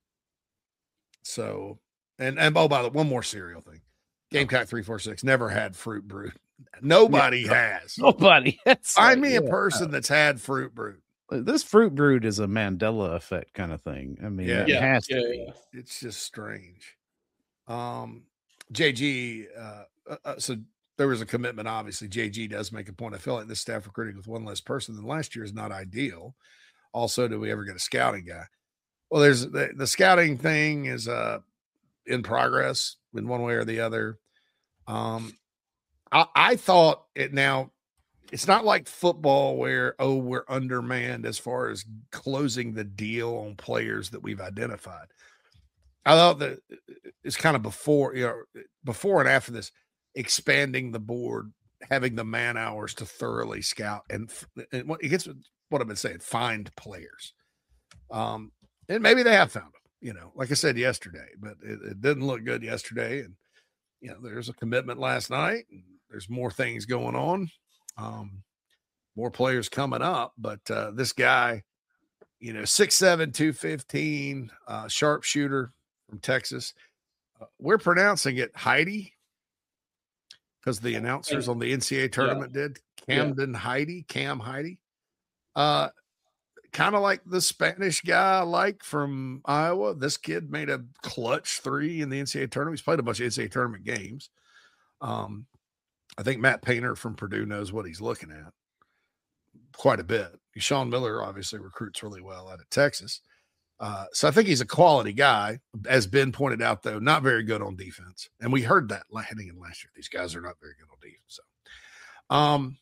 So, and and oh, by the way, one more cereal thing. Gamecock three four six never had Fruit Brute. Nobody has. Nobody. That's Find like, me a yeah. person that's had Fruit Brute. This Fruit Brood is a Mandela effect kind of thing. I mean, Yeah. it Yeah, has to yeah, be. yeah. It's just strange. Um, J G. Uh, uh, uh, so there was a commitment. Obviously, J G does make a point. I feel like this staff recruiting with one less person than last year is not ideal. Also, do we ever get a scouting guy? Well, there's the, the scouting thing is uh in progress in one way or the other. Um, I, I thought it now. It's not like football where, oh, we're undermanned as far as closing the deal on players that we've identified. I thought that it's kind of before, you know, before and after this, expanding the board, having the man hours to thoroughly scout and, and what it gets what I've been saying, find players. Um, and maybe they have found them, you know, like I said yesterday, but it, it didn't look good yesterday. And, you know, there's a commitment last night and there's more things going on. Um, more players coming up, but uh, this guy, you know, six seven, two fifteen, uh, sharpshooter from Texas. Uh, we're pronouncing it Heidi because the announcers on the N C A A tournament did. Camden Heidi, Cam Heidi. Uh, kind of like the Spanish guy I like from Iowa. This kid made a clutch three in the N C A A tournament. He's played a bunch of N C A A tournament games. Um, I think Matt Painter from Purdue knows what he's looking at quite a bit. Sean Miller obviously recruits really well out of Texas. Uh, so I think he's a quality guy. As Ben pointed out, though, not very good on defense. And we heard that heading in last year. These guys are not very good on defense. So, um,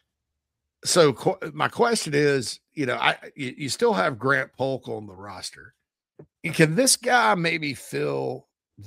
so qu- my question is, you know, I you, you still have Grant Polk on the roster. Can this guy maybe fill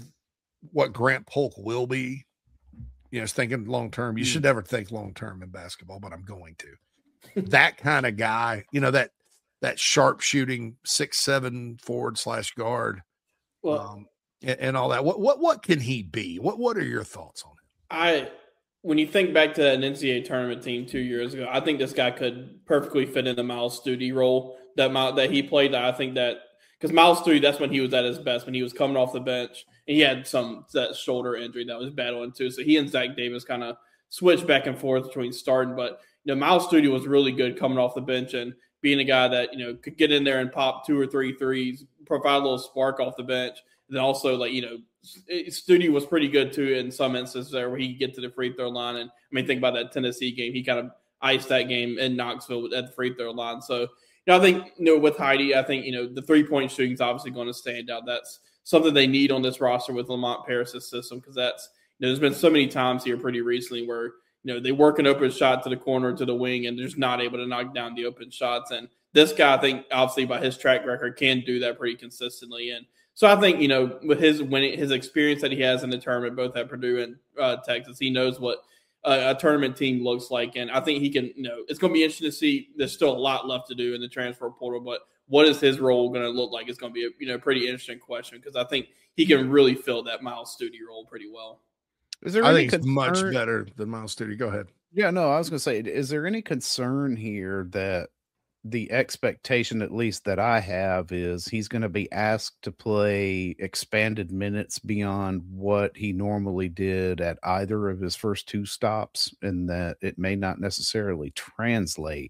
what Grant Polk will be? You know, thinking long term. You should never think long term in basketball, but I'm going to. That kind of guy, you know, that that sharp shooting six seven forward slash guard, well, um, and, and all that. What what what can he be? What what are your thoughts on it? I when you think back to an N C double A tournament team two years ago, I think this guy could perfectly fit in the Miles Studi role that that he played. I think that because Miles Studi, that's when he was at his best, when he was coming off the bench, and he had some that shoulder injury that was battling too. So he and Zach Davis kind of switched back and forth between starting, but you know, Miles Studi was really good coming off the bench and being a guy that, you know, could get in there and pop two or three threes, provide a little spark off the bench. And then also, like, you know, Studi was pretty good too in some instances there where he could get to the free throw line. And I mean, think about that Tennessee game. He kind of iced that game in Knoxville at the free throw line. So, you know, I think, you know, with Heide, I think, you know, the three-point shooting is obviously going to stand out. That's something they need on this roster with Lamont Paris' system because that's, you know, there's been so many times here pretty recently where, you know, they work an open shot to the corner, to the wing, and they're just not able to knock down the open shots. And this guy, I think, obviously by his track record, can do that pretty consistently. And so I think, you know, with his winning, his experience that he has in the tournament, both at Purdue and uh, Texas, he knows what a, a tournament team looks like. And I think he can, you know, it's going to be interesting to see. There's still a lot left to do in the transfer portal, but what is his role going to look like? It's going to be a, you know, pretty interesting question because I think he can really fill that Miles Studi role pretty well. Is there I any think it's concern? much better than Miles Studi. Go ahead. Yeah, no, I was going to say, is there any concern here that the expectation, at least that I have, is he's going to be asked to play expanded minutes beyond what he normally did at either of his first two stops, and that it may not necessarily translate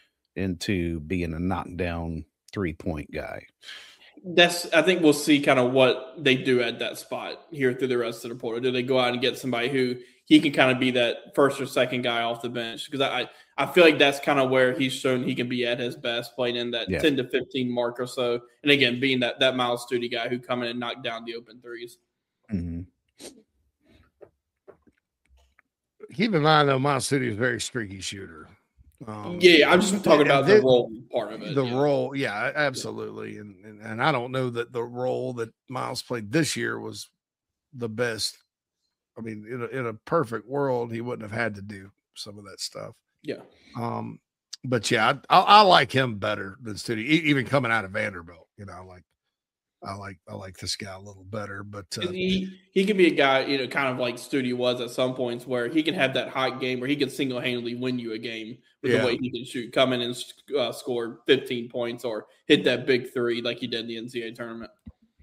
into being a knockdown three-point guy? That's, I think we'll see kind of what they do at that spot here through the rest of the portal. Do they go out and get somebody who he can kind of be that first or second guy off the bench? Because I, I feel like that's kind of where he's shown he can be at his best, playing in that yeah. ten to fifteen mark or so. And again, being that, that Miles Studi guy who come in and knock down the open threes. Mm-hmm. Keep in mind, though, Miles Studi is a very streaky shooter. Um, yeah, I'm just talking about the, the role part of it. The yeah. role, yeah, absolutely. And, and and I don't know that the role that Miles played this year was the best. I mean, in a, in a perfect world, he wouldn't have had to do some of that stuff. Yeah. Um, but yeah, I, I, I like him better than Studi, even coming out of Vanderbilt. You know, I like, I like, I like this guy a little better. But uh, he he can be a guy, you know, kind of like Studi was at some points, where he can have that hot game where he can single handedly win you a game with yeah. the way he can shoot, come in and uh, score fifteen points or hit that big three like he did in the N C double A tournament.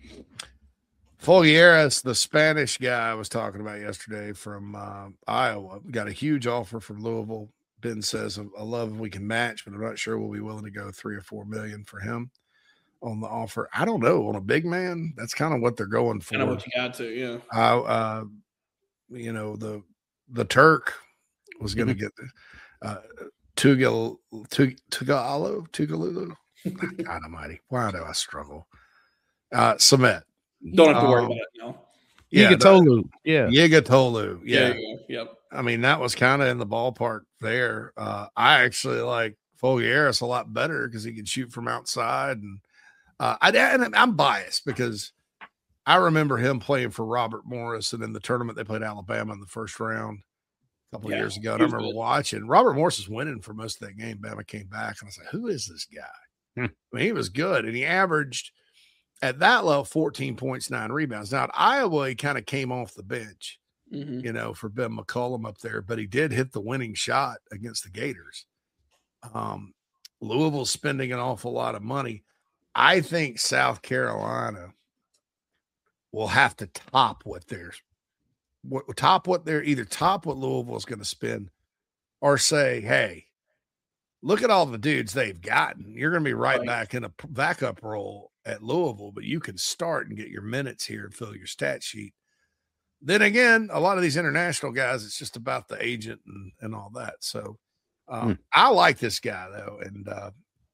Folgueras, the Spanish guy I was talking about yesterday from uh, Iowa, got a huge offer from Louisville. Ben says, I love if we can match, but I'm not sure we'll be willing to go three or four million for him on the offer. I don't know. On a big man, that's kind of what they're going for. Kind of what you got to, yeah. Uh, uh, you know, the the Turk was going to get uh, Tugal Tugalo Tugalulu. God Almighty, why do I struggle? Uh, Samet. Don't have to worry um, about it, no. Yeah, Yigatolu. Yeah. Yigatolu. Yeah. yeah. Yep. I mean, that was kind of in the ballpark there. Uh, I actually like Folgueras a lot better because he can shoot from outside. And, uh, I, and I'm biased because I remember him playing for Robert Morris, and in the tournament they played Alabama in the first round a couple yeah, of years ago. And I remember good. watching. Robert Morris was winning for most of that game. Bama came back, and I was like, who is this guy? Hmm. I mean, he was good, and he averaged – at that level, fourteen points, nine rebounds. Now, at Iowa, he kind of came off the bench, mm-hmm. you know, for Ben McCollum up there, but he did hit the winning shot against the Gators. Um, Louisville's spending an awful lot of money. I think South Carolina will have to top what they're what, top what they're either top what Louisville is going to spend or say, hey, look at all the dudes they've gotten. You're going to be right, right back in a backup role at Louisville, but you can start and get your minutes here and fill your stat sheet. Then again, a lot of these international guys, it's just about the agent and, and all that. So um, hmm. I like this guy though. And uh,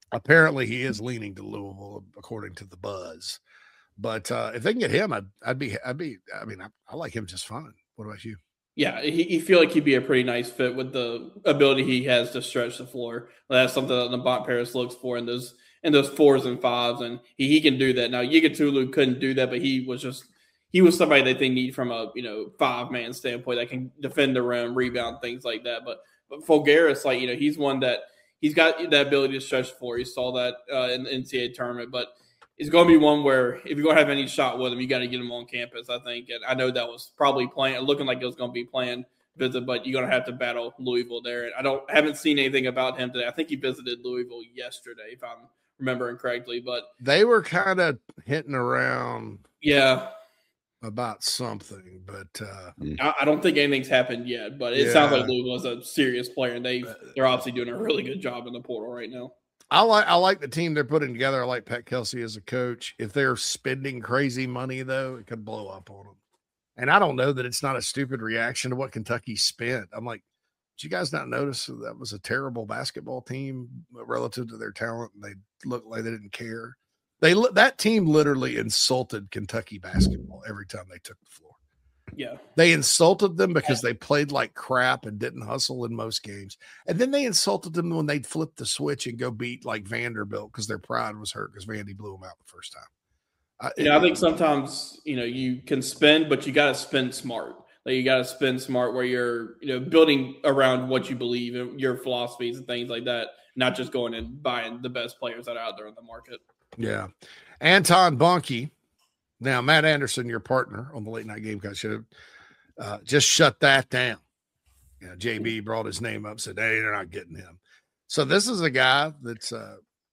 apparently he is leaning to Louisville, according to the buzz. But uh, if they can get him, I'd, I'd be, I'd be, I mean, I, I like him just fine. What about you? Yeah, he, he feel like he'd be a pretty nice fit with the ability he has to stretch the floor. That's something that Lamont Paris looks for in those in those fours and fives, and he, he can do that. Now, Yigatulu couldn't do that, but he was just he was somebody that they need from a you know five man standpoint that can defend the rim, rebound, things like that. But but Fulgaris, like you know, he's one that he's got that ability to stretch the floor. You saw that uh, in the N C double A tournament, but it's going to be one where if you're going to have any shot with him, you got to get him on campus, I think. And I know that was probably planned, looking like it was going to be planned visit, but you're going to have to battle Louisville there. And I don't haven't seen anything about him today. I think he visited Louisville yesterday, if I'm remembering correctly. But they were kind of hitting around, yeah, about something. But uh, I, I don't think anything's happened yet. But it yeah. sounds like Louisville is a serious player, and they they're obviously doing a really good job in the portal right now. I like I like the team they're putting together. I like Pat Kelsey as a coach. If they're spending crazy money, though, it could blow up on them. And I don't know that it's not a stupid reaction to what Kentucky spent. I'm like, did you guys not notice that was a terrible basketball team relative to their talent? And they looked like they didn't care. They that team literally insulted Kentucky basketball every time they took the floor. Yeah. They insulted them because they played like crap and didn't hustle in most games. And then they insulted them when they'd flip the switch and go beat like Vanderbilt because their pride was hurt because Vandy blew them out the first time. Uh, yeah, I think sometimes, you know, you can spend, but you got to spend smart. Like you got to spend smart where you're, you know, building around what you believe in, your philosophies and things like that, not just going and buying the best players that are out there in the market. Yeah. Anton Bonke. Now, Matt Anderson, your partner on the Late Night Gamecock, should have uh, just shut that down. You know, J B brought his name up, said, hey, they're not getting him. So this is a guy that's uh,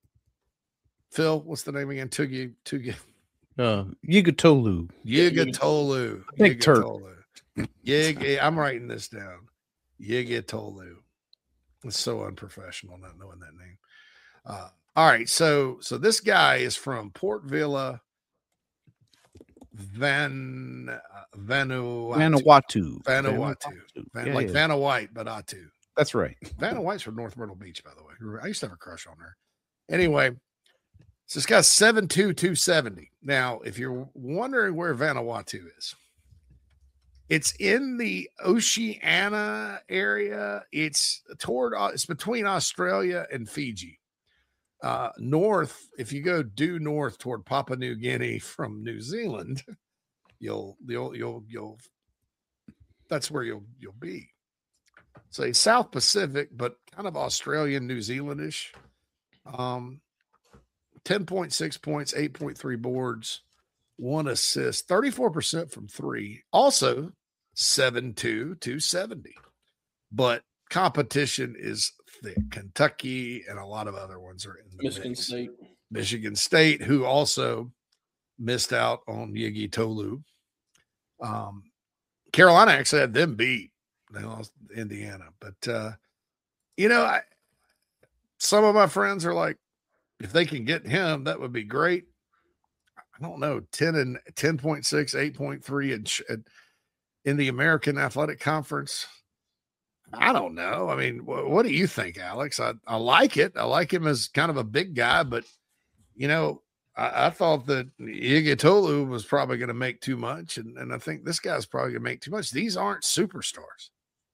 Phil, what's the name again? Tugi, Tugi. Uh, Yigatolu. Yigatolu. Big Turk. Yig, I'm writing this down. Yigatolu. It's so unprofessional not knowing that name. Uh, all right, so so this guy is from Port Vila, Van uh, Vanuatu. Vanuatu. Vanuatu. Van, yeah, like yeah. Vanna White, but Atu. That's right. Vanna White's from North Myrtle Beach, by the way. I used to have a crush on her. Anyway, so this guy's seven two, two seventy. Now, if you're wondering where Vanuatu is, it's in the Oceania area. It's toward, it's between Australia and Fiji. Uh, north, if you go due north toward Papua New Guinea from New Zealand, you'll, you'll, you'll, you'll, that's where you'll, you'll be. So South Pacific, but kind of Australian, New Zealandish. Um, ten point six points, eight point three boards, one assist, thirty-four percent from three. Also seven two, two seventy. But competition is thick. Kentucky and a lot of other ones are in the Michigan mix. State. Michigan State, who also missed out on Yigatolu. Um, Carolina actually had them beat. They lost Indiana. But, uh, you know, I, some of my friends are like, if they can get him, that would be great. I don't know, ten and ten point six, eight point three in, in the American Athletic Conference. I don't know. I mean, wh- what do you think, Alex? I, I like it. I like him as kind of a big guy, but, you know, I, I thought that Yigatolu was probably going to make too much, and, and I think this guy's probably going to make too much. These aren't superstars.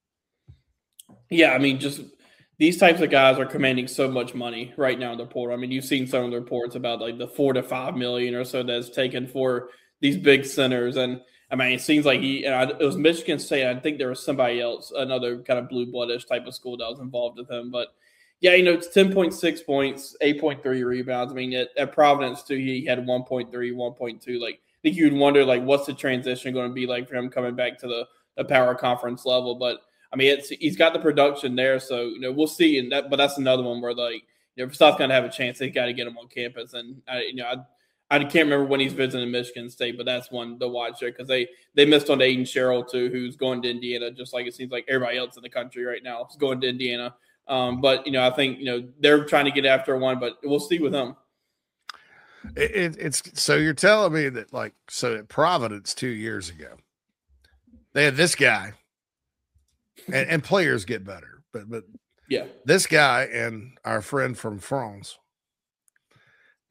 Yeah, I mean, just these types of guys are commanding so much money right now in the portal. I mean, you've seen some of the reports about like the four to five million or so that's taken for these big centers. And I mean, it seems like he, and I, it was Michigan State. I think there was somebody else, another kind of blue bloodish type of school that was involved with him. But yeah, you know, it's ten point six points, eight point three rebounds. I mean, at, at Providence too, he had one point three, one point two. Like, I think you'd wonder, like, what's the transition going to be like for him coming back to the, the power conference level? But I mean, it's, he's got the production there, so you know we'll see. And that, but that's another one where like you know, if South's going to have a chance, they got to get him on campus. And I, you know, I, I can't remember when he's visiting Michigan State, but that's one to watch there because they they missed on Aiden Sherrill too, who's going to Indiana, just like it seems like everybody else in the country right now is going to Indiana. Um, but you know, I think you know they're trying to get after one, but we'll see with him. It, it, it's so you're telling me that like so at Providence two years ago, they had this guy. And, and players get better, but but yeah, this guy and our friend from France,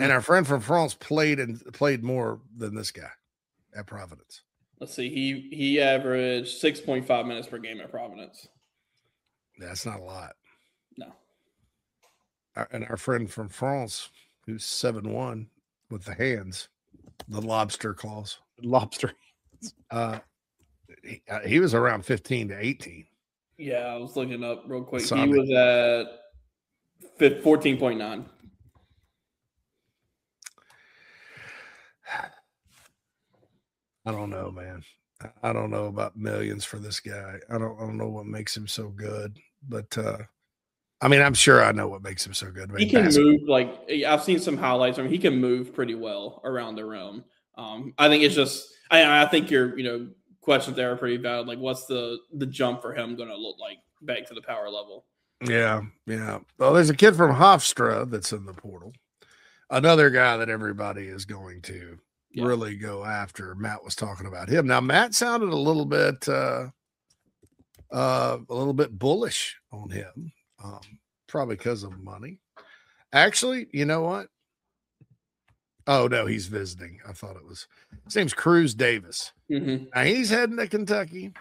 And our friend from France played and played more than this guy at Providence. Let's see. He he averaged six point five minutes per game at Providence. That's not a lot. No. Our, and our friend from France, who's seven one with the hands, the lobster claws. Lobster. Uh, he, uh, he was around fifteen to eighteen. Yeah, I was looking up real quick. Saw he me. was at fourteen point nine. I don't know, man. I don't know about millions for this guy. I don't, I don't know what makes him so good, but uh, I mean, I'm sure I know what makes him so good. I mean, He can basketball. move like I've seen some highlights. I mean, he can move pretty well around the rim. Um, I think it's just I, I think your you know questions there are pretty valid. Like, what's the the jump for him going to look like back to the power level? Yeah, yeah. Well, there's a kid from Hofstra that's in the portal. Another guy that everybody is going to yeah. really go after. Matt was talking about him. Now, Matt sounded a little bit, uh, uh, a little bit bullish on him, um, probably because of money. Actually, you know what? Oh no, he's visiting. I thought it was. His name's Cruz Davis. Mm-hmm. Now he's heading to Kentucky.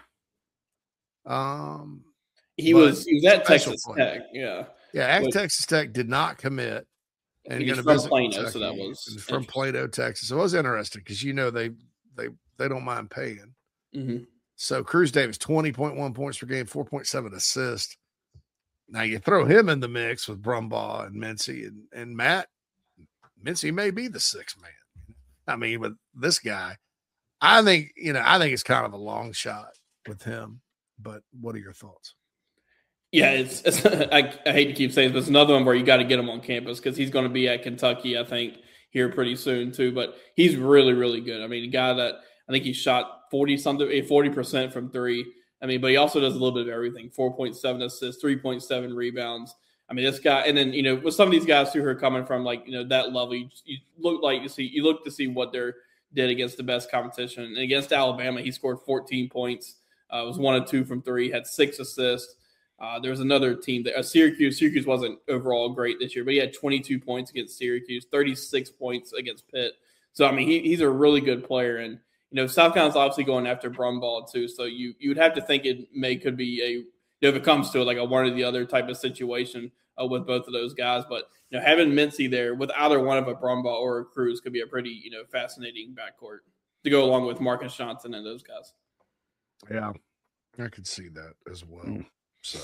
Um. He was he was at Texas player. Tech, yeah, yeah. At Which, Texas Tech did not commit, and he's going to from visit Plano, Kentucky. so that was from Plano, Texas. It was interesting because you know they they they don't mind paying. Mm-hmm. So Cruz Davis, twenty point one points per game, four point seven assists. Now you throw him in the mix with Brumbaugh and Mincy and and Matt. Mincy may be the sixth man. I mean, with this guy, I think you know I think it's kind of a long shot with him. But what are your thoughts? Yeah, it's, it's I, I hate to keep saying this, but it's another one where you got to get him on campus because he's going to be at Kentucky, I think, here pretty soon too. But he's really, really good. I mean, a guy that I think he shot forty something, forty percent from three. I mean, but he also does a little bit of everything: four point seven assists, three point seven rebounds. I mean, this guy, and then you know, with some of these guys who are coming from like you know that level, you, you look like you see, you look to see what they're did against the best competition. And against Alabama, he scored fourteen points. Uh, was one of two from three, had six assists. Uh, there was another team that uh, Syracuse. Syracuse wasn't overall great this year, but he had twenty-two points against Syracuse, thirty-six points against Pitt. So I mean, he, he's a really good player, and you know, South Carolina's obviously going after Brumbaugh too. So you you would have to think it may could be a you know, if it comes to it like a one or the other type of situation uh, with both of those guys. But you know, having Mincy there with either one of a Brumbaugh or a Cruz could be a pretty you know fascinating backcourt to go along with Marcus Johnson and those guys. Yeah, I could see that as well. Mm. So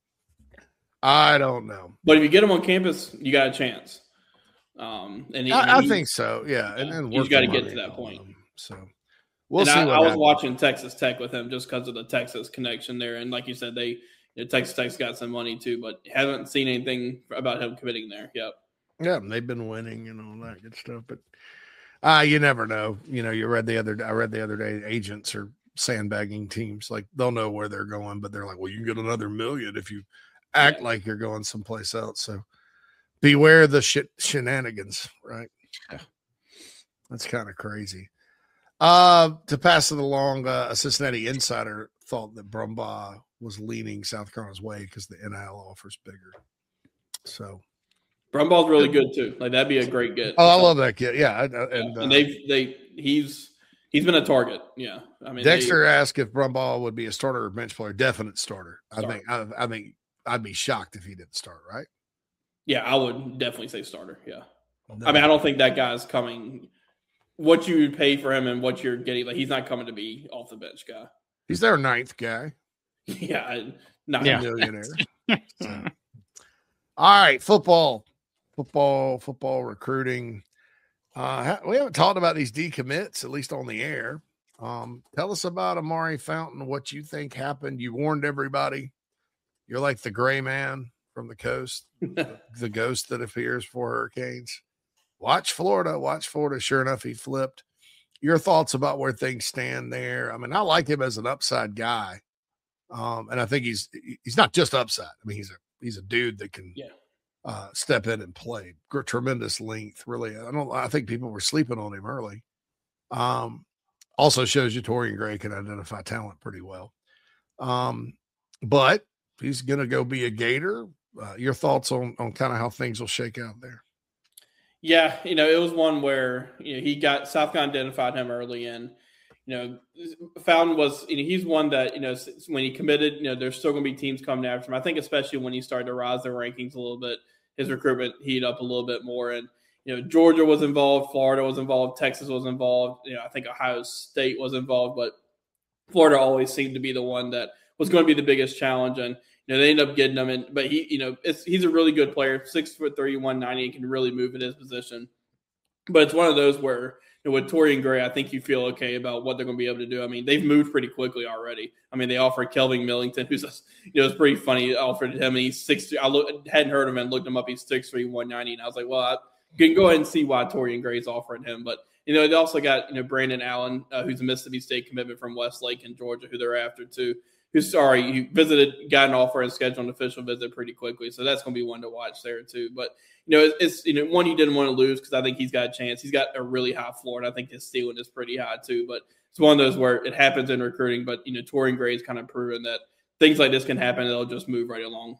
I don't know, but if you get him on campus, you got a chance. Um, and, he, I, and I think so. Yeah, yeah and then you got to get to that point. Him, so we'll and see. I, what I was happens. watching Texas Tech with him just because of the Texas connection there, and like you said, they you know, Texas Tech's got some money too, but haven't seen anything about him committing there. Yep. Yeah, they've been winning and all that good stuff, but uh you never know. You know, you read the other. I read the other day, agents are sandbagging teams. Like they'll know where they're going, but they're like, well, you can get another million if you act yeah. like you're going someplace else. So beware the shit shenanigans, right? Yeah. That's kind of crazy. Uh, to pass it along, uh, a Cincinnati insider thought that Brumbaugh was leaning South Carolina's way because the N I L offer's bigger. So Brumbaugh's really good too. Like that'd be a great get. Oh, I love that kid. Yeah, and, yeah. uh, and they they he's he's been a target. Yeah, I mean Dexter they, asked if Brumbaugh would be a starter or bench player. Definite starter. starter. I think. I, I think I'd be shocked if he didn't start. Right. Yeah, I would definitely say starter. Yeah, no. I mean I don't think that guy's coming. What you would pay for him and what you're getting, like he's not coming to be off the bench guy. He's their ninth guy. Yeah, not yeah. a millionaire. So. All right, football, football, football recruiting. Uh, we haven't talked about these decommits, at least on the air. Um, tell us about Amari Fountain, what you think happened. You warned everybody. You're like the gray man from the coast, the ghost that appears for hurricanes. Watch Florida, watch Florida. Sure enough, he flipped. Your thoughts about where things stand there? I mean, I like him as an upside guy. Um, and I think he's he's not just upside. I mean, he's a he's a dude that can yeah. uh, step in and play. Tremendous length, really. I don't. I think people were sleeping on him early. Um, also shows you Torian Gray can identify talent pretty well. Um, but he's going to go be a Gator. Uh, your thoughts on on kind of how things will shake out there? Yeah, you know, it was one where you know he got South Carolina identified him early, and you know, found was you know he's one that you know when he committed, you know, there's still going to be teams coming after him. I think especially when he started to rise their rankings a little bit, his recruitment heated up a little bit more, and you know, Georgia was involved, Florida was involved, Texas was involved. You know, I think Ohio State was involved, but Florida always seemed to be the one that was going to be the biggest challenge, and you know, they ended up getting him in, but he, you know, it's, he's a really good player, six foot three, one ninety, and can really move in his position. But it's one of those where, you know, with Torian Gray, I think you feel okay about what they're going to be able to do. I mean, they've moved pretty quickly already. I mean, they offered Kelvin Millington, who's, a, you know, it's pretty funny. I offered him, and he's six. I look, hadn't heard of him and looked him up. He's six three, one ninety, and I was like, well, I can go ahead and see why Torian Gray's offering him. But you know, they also got you know Brandon Allen, uh, who's a Mississippi State commitment from Westlake in Georgia, who they're after too. Who's sorry, he visited, got an offer, and scheduled an official visit pretty quickly. So that's going to be one to watch there too. But you know, it's, it's you know one you didn't want to lose because I think he's got a chance. He's got a really high floor, and I think his ceiling is pretty high too. But it's one of those where it happens in recruiting. But you know, Torian Gray's kind of proven that things like this can happen. And they'll just move right along.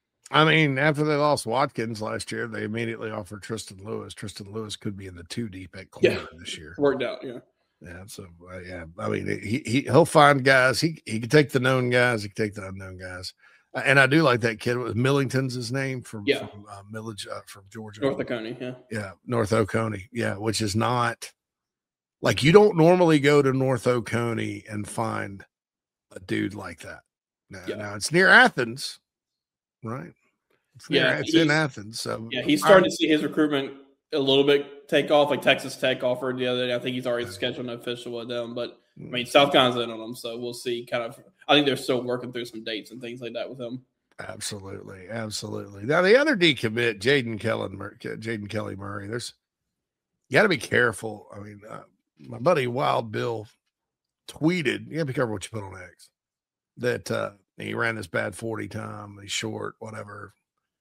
I mean, after they lost Watkins last year, they immediately offered Tristan Lewis. Tristan Lewis could be in the two deep at corner yeah, this year. Worked out, yeah. Yeah, so uh, yeah, I mean, he he he'll find guys. He he can take the known guys. He can take the unknown guys. Uh, and I do like that kid. With Millington's his name from yeah. from uh, Millage uh, from Georgia, North Oconee. Yeah, yeah, North Oconee. Yeah, which is not like you don't normally go to North Oconee and find a dude like that. Now, yeah. now it's near Athens, right? It's near, yeah, it's in Athens. So yeah, he's starting to see his recruitment a little bit take off, like Texas Tech offered the other day. I think he's already scheduled an official with them, but I mean, South Carolina's in on them, so we'll see. Kind of, I think they're still working through some dates and things like that with him. Absolutely, absolutely. Now the other decommit, Jaden Kelly, Jaden Kelly Murray. There's you got to be careful. I mean, uh, my buddy Wild Bill tweeted, "You got to be careful what you put on X." That uh, he ran this bad forty time, he's short, whatever.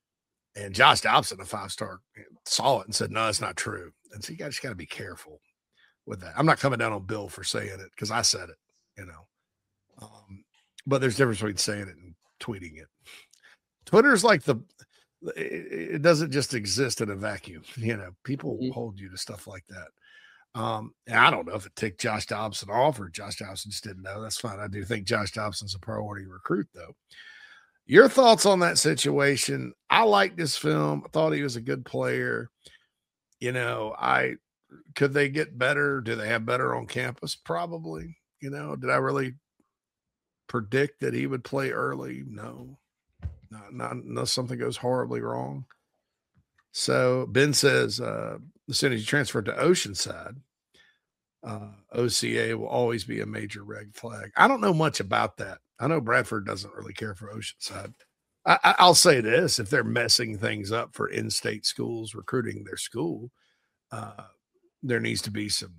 And Josh Dobson, a five-star, saw it and said, no, it's not true. And so you guys got to be careful with that. I'm not coming down on Bill for saying it because I said it, you know. Um, but there's a difference between saying it and tweeting it. Twitter's like the it, it doesn't just exist in a vacuum. You know, people mm-hmm. hold you to stuff like that. Um, and I don't know if it ticked Josh Dobson off or Josh Dobson just didn't know. That's fine. I do think Josh Dobson's a priority recruit, though. Your thoughts on that situation? I liked this film. I thought he was a good player. You know, I could they get better? Do they have better on campus? Probably. You know, did I really predict that he would play early? No, not, not unless something goes horribly wrong. So Ben says, uh, as soon as you transfer to Oceanside, uh, O C A will always be a major red flag. I don't know much about that. I know Bradford doesn't really care for Oceanside. I, I, I'll say this: if they're messing things up for in-state schools recruiting their school, uh, there needs to be some,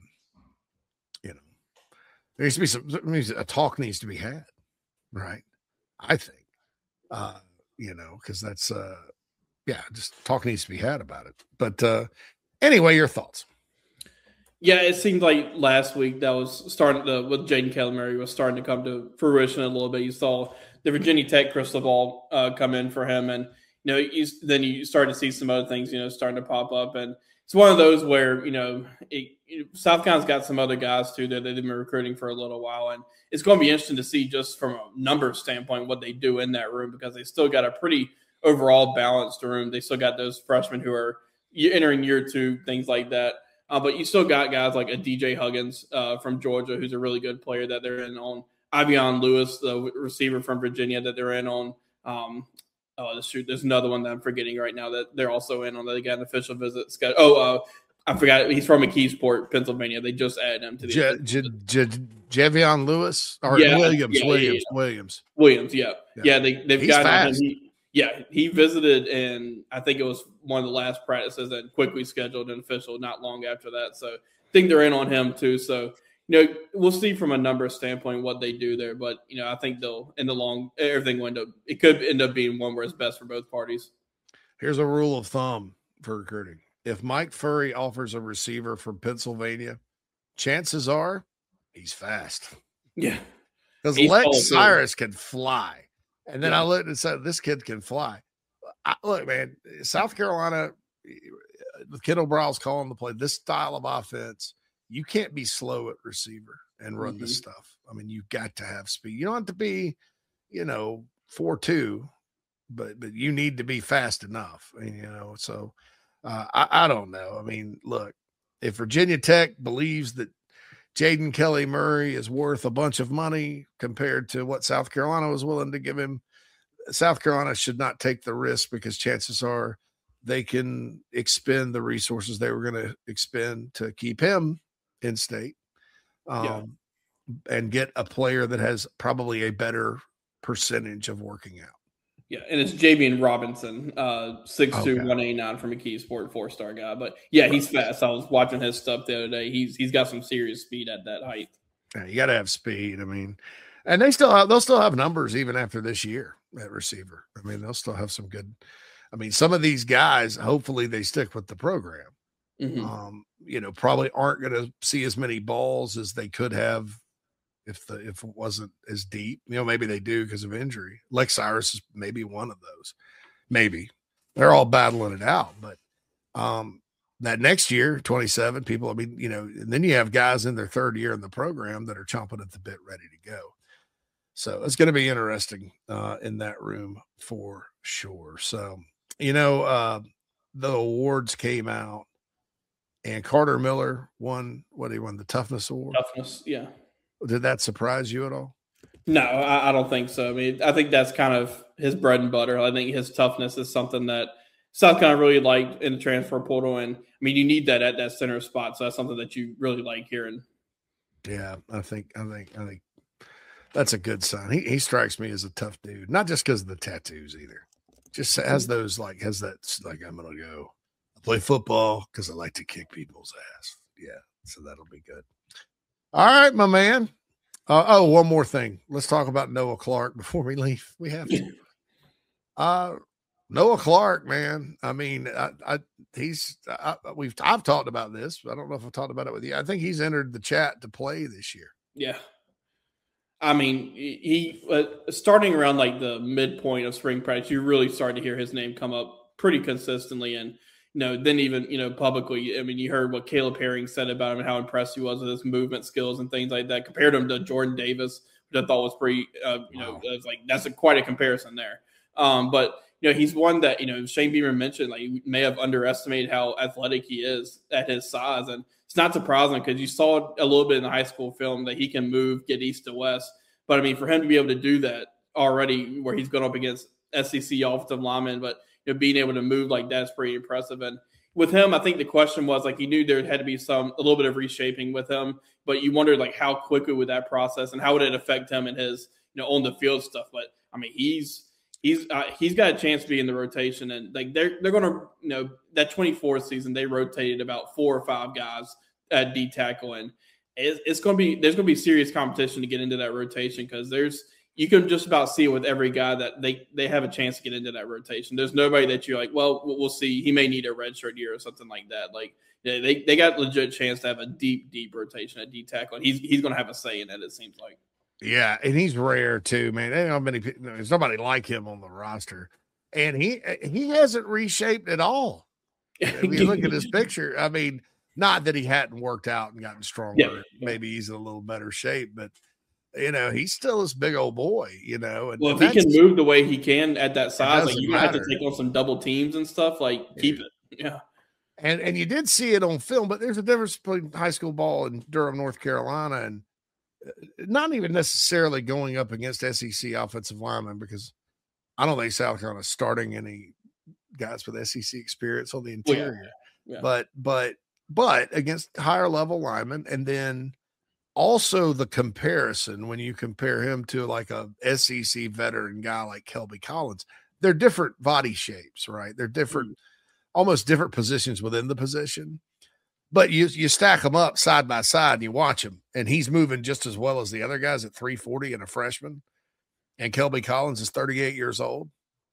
you know, there needs to be some. A talk needs to be had, right? I think, uh, you know, because that's, uh, yeah, just talk needs to be had about it. But uh, anyway, your thoughts. Yeah, it seemed like last week that was starting to, with Jaden Kelly Murray was starting to come to fruition a little bit. You saw the Virginia Tech crystal ball uh, come in for him, and you know, you, then you start to see some other things, you know, starting to pop up. And it's one of those where you know, it, you know South Carolina's got some other guys too that they've been recruiting for a little while, and it's going to be interesting to see just from a number standpoint what they do in that room because they still got a pretty overall balanced room. They still got those freshmen who are entering year two, things like that. Uh, but you still got guys like a D J Huggins uh, from Georgia, who's a really good player that they're in on. Avion Lewis, the receiver from Virginia that they're in on. Um, oh, shoot, there's another one that I'm forgetting right now that they're also in on. That they got an official visit schedule. Oh, uh, I forgot. He's from McKeesport, Pennsylvania. They just added him to the Je- Je- Je- Javion Lewis or yeah, Williams, yeah, Williams, yeah. Williams, Williams. Yeah, yeah. yeah they they've He's got fast. him. He, yeah, he visited, and I think it was one of the last practices and quickly scheduled an official not long after that. So I think they're in on him too. So, you know, we'll see from a number standpoint what they do there. But, you know, I think they'll, in the long, everything will end up, it could end up being one where it's best for both parties. Here's a rule of thumb for recruiting. If Mike Furry offers a receiver from Pennsylvania, chances are he's fast. Yeah. Because Lex Cyrus can fly. And then yeah. I looked and said, this kid can fly. I, look, man, South Carolina, with Kendall Briles calling the play, this style of offense, you can't be slow at receiver and run Mm-hmm. this stuff. I mean, you got to have speed. You don't have to be, you know, four two, but but you need to be fast enough. And, you know, so uh, I, I don't know. I mean, look, if Virginia Tech believes that Jaden Kelly Murray is worth a bunch of money compared to what South Carolina was willing to give him, South Carolina should not take the risk, because chances are they can expend the resources they were going to expend to keep him in state, um, yeah. and get a player that has probably a better percentage of working out. Yeah, and it's Javian Robinson, uh, six two, Okay. one eighty-nine from McKeesport, four-star guy. But, yeah, he's fast. I was watching his stuff the other day. He's He's got some serious speed at that height. Yeah, you got to have speed. I mean, and they still have, they'll still have numbers even after this year at receiver. I mean, they'll still have some good – I mean, some of these guys, hopefully they stick with the program. Mm-hmm. Um, you know, probably aren't going to see as many balls as they could have if the if it wasn't as deep. You know, maybe they do because of injury. Lex Cyrus is maybe one of those. Maybe. They're all battling it out. But um, that next year, twenty-seven, people, I mean, you know, and then you have guys in their third year in the program that are chomping at the bit ready to go. So it's going to be interesting uh, in that room for sure. So, you know, uh, the awards came out, and Carter Miller won, what he won, the Toughness Award? Toughness, yeah. Did that surprise you at all? No, I, I don't think so. I mean, I think that's kind of his bread and butter. I think his toughness is something that South Carolina really liked in the transfer portal. And, I mean, you need that at that center spot. So that's something that you really like hearing. Yeah, I think, I think, I think that's a good sign. He he strikes me as a tough dude, not just because of the tattoos either. Just has those, like, has that, like, I'm going to go play football because I like to kick people's ass. Yeah, so that'll be good. All right, my man. Uh, oh, one more thing. Let's talk about Noah Clark before we leave. We have to. Uh, Noah Clark, man. I mean, I, I he's I, we've I've talked about this. I don't know if I've talked about it with you. I think he's entered the chat to play this year. Yeah. I mean, he uh, starting around like the midpoint of spring practice, you really started to hear his name come up pretty consistently. And, you know, then even, you know, publicly, I mean, you heard what Caleb Herring said about him and how impressed he was with his movement skills and things like that. Compared him to Jordan Davis, which I thought was pretty, uh, you know, it was like, that's a, quite a comparison there. Um, but, you know, he's one that, you know, Shane Beamer mentioned, like, he may have underestimated how athletic he is at his size. And it's not surprising because you saw a little bit in the high school film that he can move, get east to west. But, I mean, for him to be able to do that already where he's going up against S E C offensive linemen, but, you know, being able to move like that's pretty impressive. And with him, I think the question was, like, he knew there had to be some a little bit of reshaping with him, but you wondered, like, how quickly would that process and how would it affect him and his, you know, on the field stuff. But, I mean, he's he's uh, he's got a chance to be in the rotation. And, like, they're, they're going to, you know, that twenty-fourth season, they rotated about four or five guys at D tackle. And it's, it's going to be – there's going to be serious competition to get into that rotation because there's – you can just about see it with every guy that they, they have a chance to get into that rotation. There's nobody that you're like, well, we'll see. He may need a redshirt year or something like that. Like, yeah, they, they got legit chance to have a deep, deep rotation at D tackle. And he's he's going to have a say in it, it seems like. Yeah, and he's rare too, man. There ain't many, there's nobody like him on the roster. And he he hasn't reshaped at all. If you look at his picture, I mean, not that he hadn't worked out and gotten stronger. Yeah. Maybe he's in a little better shape, but you know, he's still this big old boy, you know. And, well, if and he can move the way he can at that size, like doesn't you have to matter. take on some double teams and stuff, like keep it. Yeah. And and you did see it on film, but there's a difference between high school ball in Durham, North Carolina, and not even necessarily going up against S E C offensive linemen, because I don't think South Carolina's starting any guys with S E C experience on the interior. Well, yeah. Yeah. But but but against higher level linemen, and then also the comparison when you compare him to like a S E C veteran guy like Kelby Collins, they're different body shapes, right? They're different, mm-hmm. almost different positions within the position. But you you stack them up side by side and you watch him, and he's moving just as well as the other guys at three forty and a freshman. And Kelby Collins is thirty-eight years old.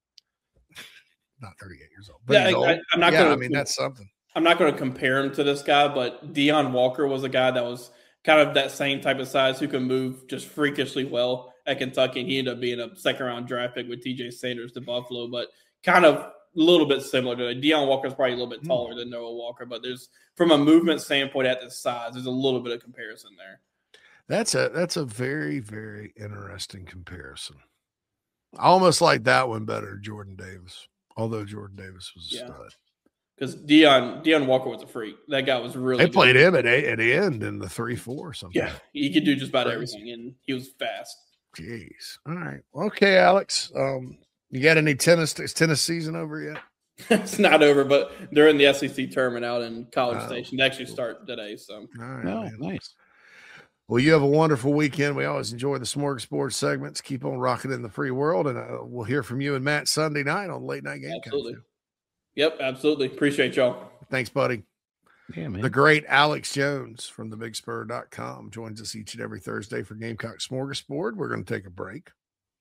Not thirty-eight years old, but yeah, he's I, old. I, I'm not yeah, gonna, I mean, that's something. I'm not going to compare him to this guy, but Deion Walker was a guy that was kind of that same type of size who can move just freakishly well at Kentucky. And he ended up being a second round draft pick with T J Sanders to Buffalo, but kind of little bit similar to it. Deion Walker's probably a little bit taller than Noah Walker, but there's from a movement standpoint at the size, there's a little bit of comparison there. That's a that's a very, very interesting comparison. I almost like that one better, Jordan Davis. Although Jordan Davis was a Yeah. stud. Because Deion Deion Walker was a freak. That guy was really. They played good. him at a, at the end in the three four or something. Yeah, he could do just about Crazy. everything, and he was fast. Jeez. All right. Okay, Alex. Um, you got any tennis? Is tennis season over yet? It's not over, but they're in the S E C tournament out in College Oh, Station. They actually start today. So, All right, Oh, man. nice. Well, you have a wonderful weekend. We always enjoy the Smorgasbord segments. Keep on rocking in the free world, and uh, we'll hear from you and Matt Sunday night on Late Night Game. absolutely. Yep, absolutely. Appreciate y'all. Thanks, buddy. Yeah, man. The great Alex Jones from the big spur dot com joins us each and every Thursday for Gamecock Smorgasbord. We're going to take a break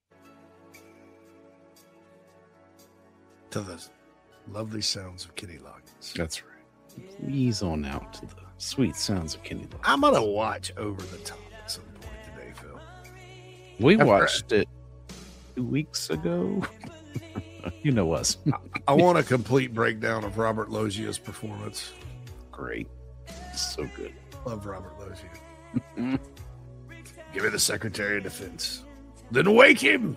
to the lovely sounds of Kenny Loggins. That's right. Ease on out to the sweet sounds of Kenny Loggins. I'm going to watch Over the Top at some point today, Phil. We After- watched it two weeks ago. You know us. I want a complete breakdown of Robert Logia's performance. Great. So good. Love Robert Loggia. Give me the Secretary of Defense. Then wake him.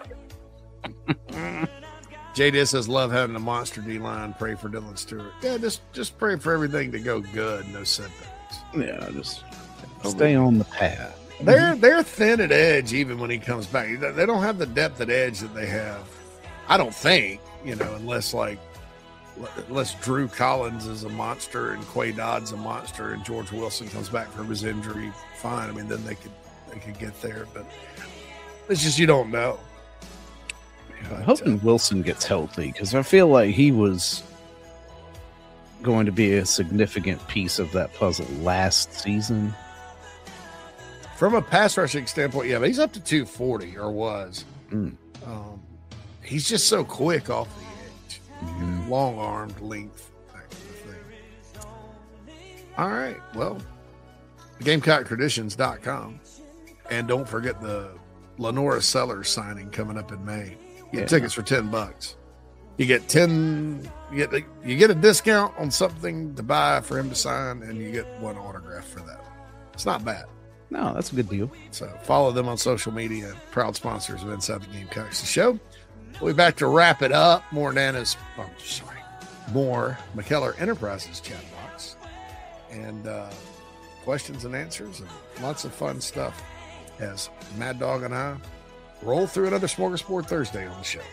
J D says, love having a monster D line. Pray for Dylan Stewart. Yeah, just just pray for everything to go good. No setbacks. Yeah, just stay on the path. They're they're thin at edge even when he comes back. They don't have the depth at edge that they have. I don't think, you know, unless like unless Drew Collins is a monster and Quay Dodd's a monster and George Wilson comes back from his injury, fine. I mean, then they could they could get there, but it's just you don't know. I'm hoping Wilson gets healthy because I feel like he was going to be a significant piece of that puzzle last season. From a pass rushing standpoint, yeah, but he's up to two forty or was. Mm. Um, he's just so quick off the edge, Mm-hmm. long armed length, that kind of thing. All right, well, Gamecock Traditions dot com. And don't forget the Lenora Sellers signing coming up in May. You get Yeah. tickets for ten bucks. You get ten. You get you get a discount on something to buy for him to sign, and you get one autograph for that. It's not bad. No, that's a good deal. So follow them on social media. Proud sponsors of Inside the Gamecocks, the show. We'll be back to wrap it up. More Nana's. Oh, sorry. More McKellar Enterprises chat box, and uh, questions and answers, and lots of fun stuff as Mad Dog and I roll through another Smorgasbord Thursday on the show.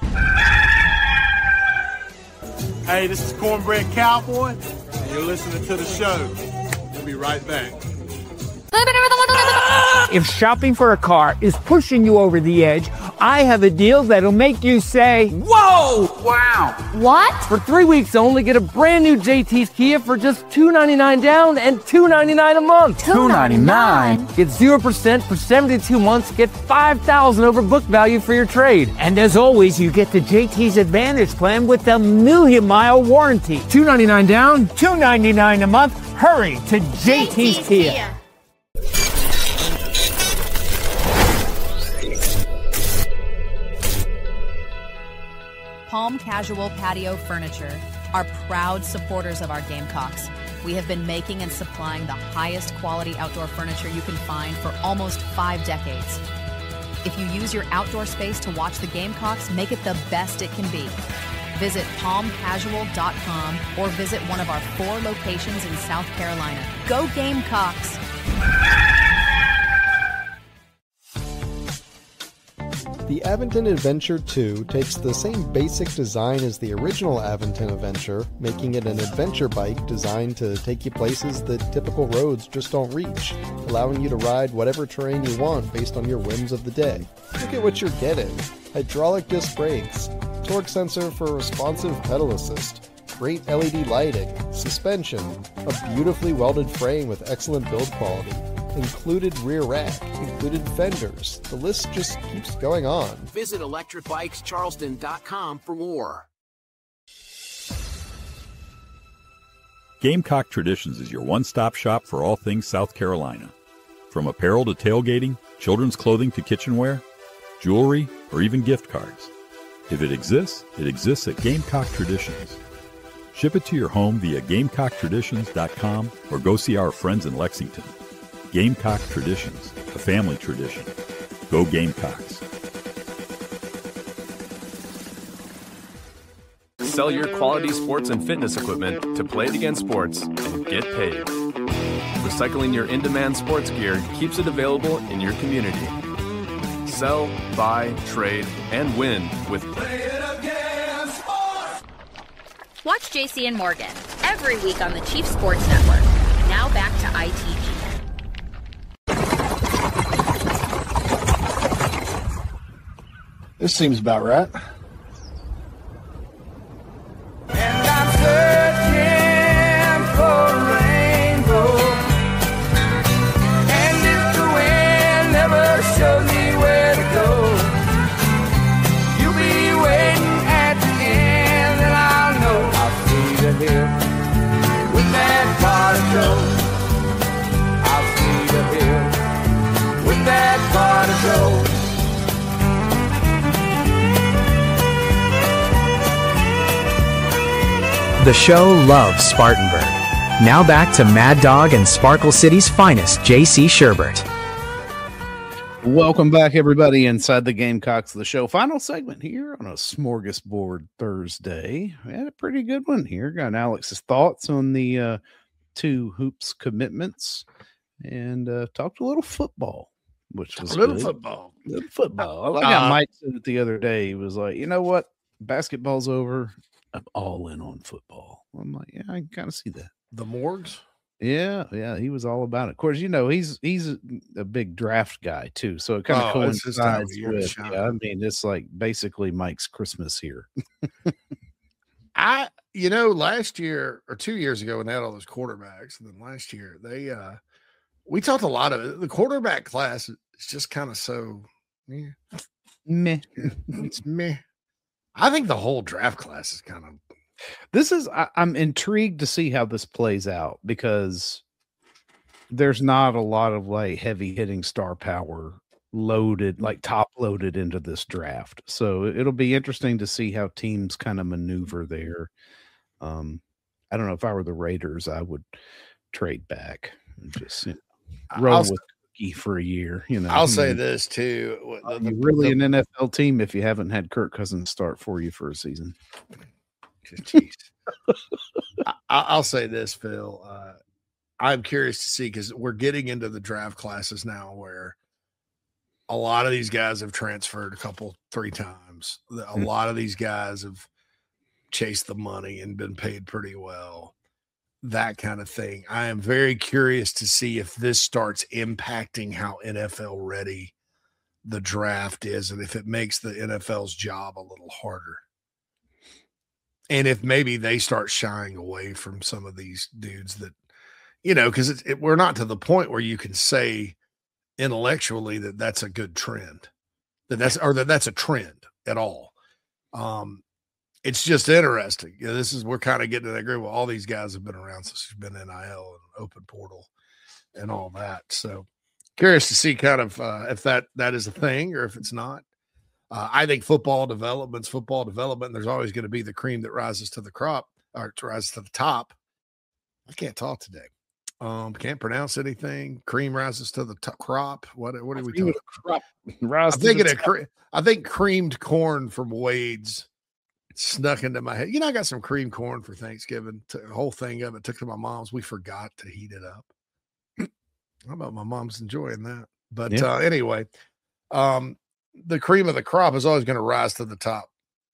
Hey, this is Cornbread Cowboy, and you're listening to the show. We'll be right back. If shopping for a car is pushing you over the edge, I have a deal that'll make you say, whoa! Wow! What? For three weeks only, get a brand new J T's Kia for just two ninety-nine down and two ninety-nine a month. two ninety-nine? Get zero percent for seventy-two months, get five thousand over book value for your trade. And as always, you get the J T's Advantage plan with the million mile warranty. two ninety-nine down, two ninety-nine a month. Hurry to J T's Kia. Palm Casual Patio Furniture are proud supporters of our Gamecocks. We have been making and supplying the highest quality outdoor furniture you can find for almost five decades. If you use your outdoor space to watch the Gamecocks, make it the best it can be. Visit palm casual dot com or visit one of our four locations in South Carolina. Go Gamecocks! The Aventon Adventure two takes the same basic design as the original Aventon Adventure, making it an adventure bike designed to take you places that typical roads just don't reach, allowing you to ride whatever terrain you want based on your whims of the day. Look at what you're getting. Hydraulic disc brakes, torque sensor for responsive pedal assist, great L E D lighting, suspension, a beautifully welded frame with excellent build quality, included rear rack, included fenders. The list just keeps going on. Visit electric bikes charleston dot com for more. Gamecock Traditions is your one-stop shop for all things South Carolina. From apparel to tailgating, children's clothing to kitchenware, jewelry, or even gift cards. If it exists, it exists at Gamecock Traditions. Ship it to your home via gamecock traditions dot com or go see our friends in Lexington. Gamecock Traditions, a family tradition. Go Gamecocks. Sell your quality sports and fitness equipment to Play It Again Sports and get paid. Recycling your in-demand sports gear keeps it available in your community. Sell, buy, trade, and win with Play It Again Sports. Watch J C and Morgan every week on the Chief Sports Network. Now back to I T G. This seems about right. And I'm searching for a rainbow. And if the wind never shows me where to go, you'll be waiting at the end, and I'll know I'll see you here with that part of Joe. I'll see you here with that part of Joe. The show loves Spartanburg. Now back to Mad Dog and Sparkle City's finest, J C Sherbert. Welcome back, everybody, inside the Gamecocks of the show. Final segment here on a Smorgasbord Thursday. We had a pretty good one here. Got Alex's thoughts on the uh, two hoops commitments and uh, talked a little football, which was a little good. football. A little football. I like how Mike said it the other day. He was like, you know what? Basketball's over. I'm all in on football. I'm like, yeah, I can kind of see that. The Morgs? Yeah, yeah, he was all about it. Of course, you know, he's he's a, a big draft guy too, so it kind of Oh, coincides with. Yeah, I mean, it's like basically Mike's Christmas here. I, you know, last year or two years ago when they had all those quarterbacks, and then last year they, uh we talked a lot of it. The quarterback class is just kind of so yeah, meh. It's meh. I think the whole draft class is kind of. This is, I, I'm intrigued to see how this plays out because there's not a lot of like heavy hitting star power loaded, like top loaded into this draft. So it'll be interesting to see how teams kind of maneuver there. Um, I don't know if I were the Raiders, I would trade back and just you know, roll I'll, with Cookie for a year. You know, I'll say I mean, this too. Are The, you really the, an N F L team if you haven't had Kirk Cousins start for you for a season? Jeez. I, I'll say this, Phil. Uh, I'm curious to see because we're getting into the draft classes now where a lot of these guys have transferred a couple, three times. A Mm. lot of these guys have chased the money and been paid pretty well. That kind of thing. I am very curious to see if this starts impacting how N F L ready the draft is and if it makes the N F L's job a little harder. And if maybe they start shying away from some of these dudes that, you know, because it, we're not to the point where you can say intellectually that that's a good trend, that that's or that that's a trend at all. Um, it's just interesting. You know, this is we're kind of getting to that group. Well, all these guys have been around since there's been N I L and open portal and all that. So curious to see kind of uh, if that that is a thing or if it's not. Uh, I think football development's football development. There's always going to be the cream that rises to the crop or to rises to the top. I can't talk today. Um, can't pronounce anything. Cream rises to the top crop. What what are we talking about? Rise I'm to thinking the of top. cre- I think creamed corn from Wade's snuck into my head. You know, I got some creamed corn for Thanksgiving. Took a whole thing of it. Took to my mom's. We forgot to heat it up. How about my mom's enjoying that? But Yeah. uh, anyway, um, the cream of the crop is always going to rise to the top,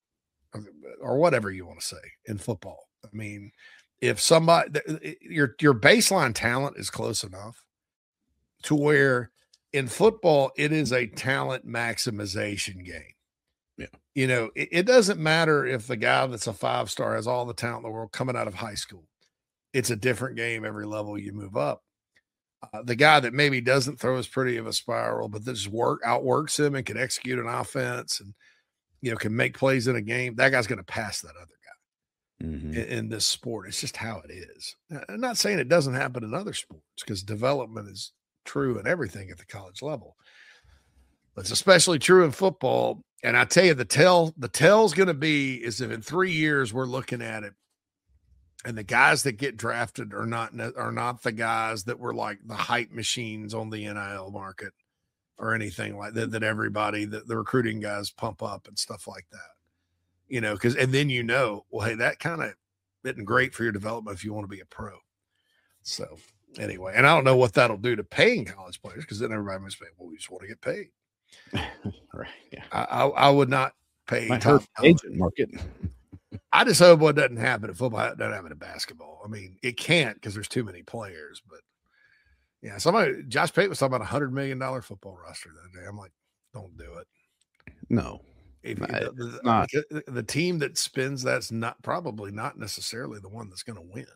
or whatever you want to say in football. I mean, if somebody your your baseline talent is close enough to where in football it is a talent maximization game. Yeah. You know, it, it doesn't matter if the guy that's a five star has all the talent in the world coming out of high school. It's a different game every level you move up. Uh, the guy that maybe doesn't throw as pretty of a spiral, but that just work outworks him and can execute an offense and, you know, can make plays in a game. That guy's going to pass that other guy Mhm. in, in this sport. It's just how it is. I'm not saying it doesn't happen in other sports because development is true in everything at the college level. But it's especially true in football. And I tell you, the tell the tell's going to be is if in three years we're looking at it, and the guys that get drafted are not are not the guys that were like the hype machines on the N I L market or anything like that. That everybody that the recruiting guys pump up and stuff like that. You know, because and then you know, well, hey, that kind of isn't great for your development if you want to be a pro. So anyway, and I don't know what that'll do to paying college players because then everybody must say, well, we just want to get paid. Right. Yeah. I, I, I would not pay Might top hurt the agent market. I just hope what doesn't happen in football doesn't happen in basketball. I mean, it can't because there's too many players. But yeah, somebody Josh Pate was talking about a hundred million dollar football roster the other day. I'm like, don't do it. No. If, No, the, the, it's not. the, the team that spends that's not probably not necessarily the one that's going to win.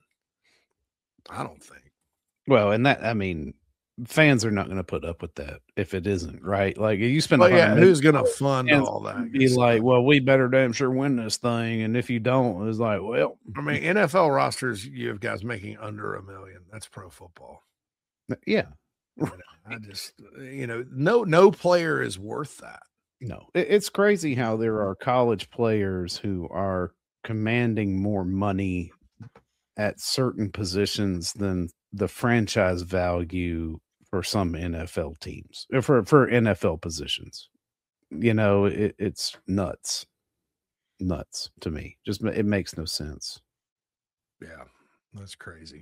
I don't think. Well, and that I mean, fans are not going to put up with that if it isn't right. Like you spend, Well, a hundred yeah, million who's going to dollars, fund fans all that? Be like, well, we better damn sure win this thing, and if you don't, it's like, well, I mean, N F L rosters, you have guys making under a million. That's pro football. yeah, You know, I just, you know, no, no player is worth that. no, it, it's crazy how there are college players who are commanding more money at certain positions than the franchise value for some N F L teams or for, for N F L positions. You know, it, it's nuts, nuts to me. Just, it makes no sense. Yeah, that's crazy.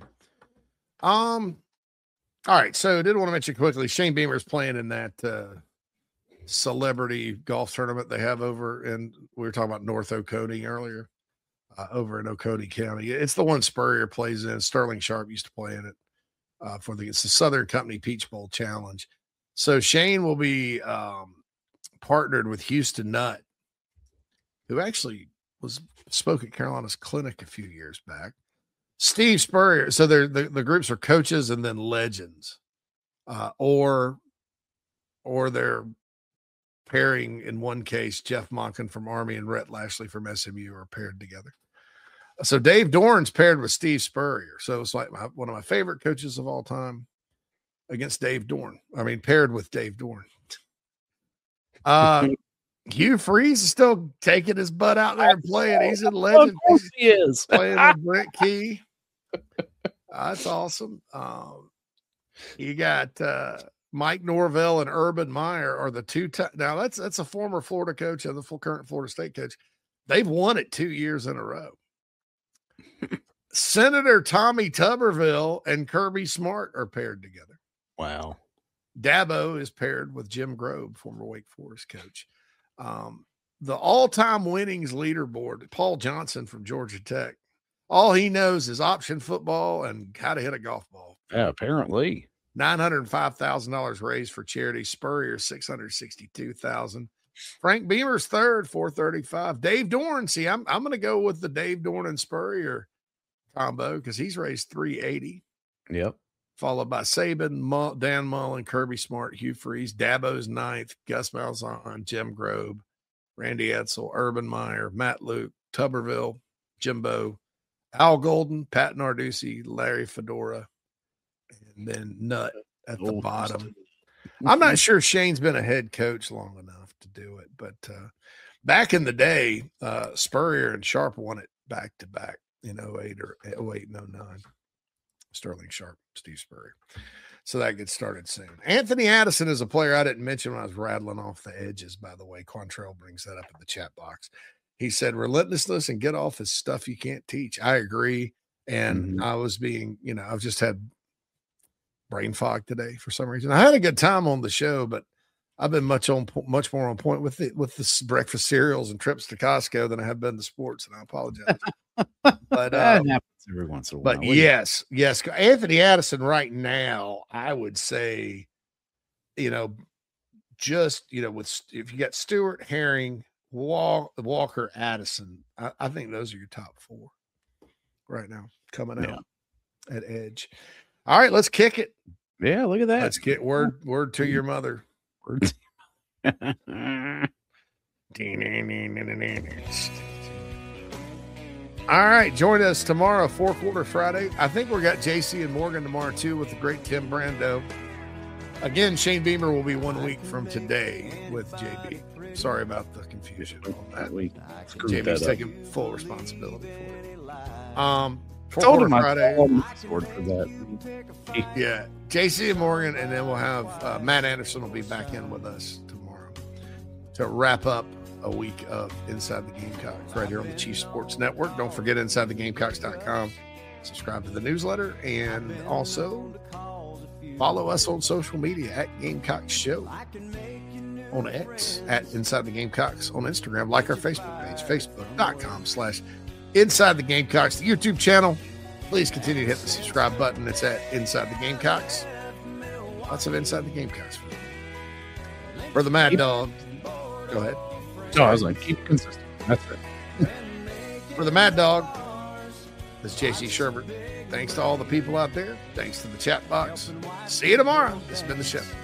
Um, all right. So, did want to mention quickly, Shane Beamer's playing in that uh, celebrity golf tournament they have over in. We were talking about North Oconee earlier, uh, over in Oconee County. It's the one Spurrier plays in. Sterling Sharp used to play in it uh, for the. It's the Southern Company Peach Bowl Challenge. So Shane will be um, partnered with Houston Nutt, who actually was spoke at Carolina's clinic a few years back. Steve Spurrier. So they're, the, the groups are coaches and then legends, uh, or, or they're pairing in one case, Jeff Monken from Army and Rhett Lashley from S M U are paired together. So Dave Dorn's paired with Steve Spurrier. So it's like my, one of my favorite coaches of all time against Dave Dorn. I mean, paired with Dave Dorn. Uh, Hugh Freeze is still taking his butt out there and playing. He's in legend. Of course he is. Playing with Brent Key. Uh, that's awesome. Um, you got uh, Mike Norvell and Urban Meyer are the two. T- now that's that's a former Florida coach and the full current Florida State coach. They've won it two years in a row. Senator Tommy Tuberville and Kirby Smart are paired together. Wow. Dabo is paired with Jim Grobe, former Wake Forest coach. Um, the all-time winnings leaderboard, Paul Johnson from Georgia Tech. All he knows is option football and how to hit a golf ball. Yeah, apparently. nine hundred five thousand dollars raised for charity. Spurrier, six hundred sixty-two thousand dollars. Frank Beamer's third, four thirty-five. Dave Dorn, see, I'm I'm going to go with the Dave Dorn and Spurrier combo because he's raised three eighty. Yep. Followed by Saban, Dan Mullen, Kirby Smart, Hugh Freeze, Dabo's ninth, Gus Malzahn, Jim Grobe, Randy Edsel, Urban Meyer, Matt Luke, Tuberville, Jimbo, Al Golden, Pat Narduzzi, Larry Fedora, and then Nutt at the bottom. I'm not sure Shane's been a head coach long enough to do it, but uh, back in the day, uh, Spurrier and Sharp won it back to back in oh eight or oh eight and oh nine. Sterling Sharp, Steve Spurrier. So that gets started soon. Anthony Addison is a player I didn't mention when I was rattling off the edges, by the way. Quantrell brings that up in the chat box. He said, relentlessness and get off is stuff you can't teach. I agree. And mm-hmm. I was being, you know, I've just had brain fog today for some reason. I had a good time on the show, but I've been much on much more on point with the with the breakfast cereals and trips to Costco than I have been to sports, and I apologize. But that um, happens every once in a while. But yes, yes, Anthony Addison right now, I would say, you know, just you know, with if you got Stewart, Herring, Walker, Addison, I, I think those are your top four right now coming out yeah. at edge. All right, let's kick it. Yeah, look at that. Let's get word word to your mother. Word. All right, join us tomorrow, Four Quarter Friday. I think we got J C and Morgan tomorrow too with the great Tim Brando. Again, Shane Beamer will be one week from today with J B. sorry about the confusion on that. We Jamie's taking full responsibility for it. Um, told him I Friday. for that. Yeah, J C and Morgan, and then we'll have uh, Matt Anderson will be back in with us tomorrow to wrap up a week of Inside the Gamecocks right here on the Chief Sports Network. Don't forget inside the gamecocks dot com. Subscribe to the newsletter and also follow us on social media at Gamecock Show on X, at Inside the Gamecocks on Instagram. Like our Facebook page, facebook dot com slash Inside the Gamecocks. The YouTube channel, please continue to hit the subscribe button. It's at Inside the Gamecocks. Lots of Inside the Gamecocks for, for the Mad keep, Dog. Go ahead. No, I was like, keep it consistent. That's it. For the Mad Dog, this is J C Sherbert. Thanks to all the people out there. Thanks to the chat box. See you tomorrow. This has been the show.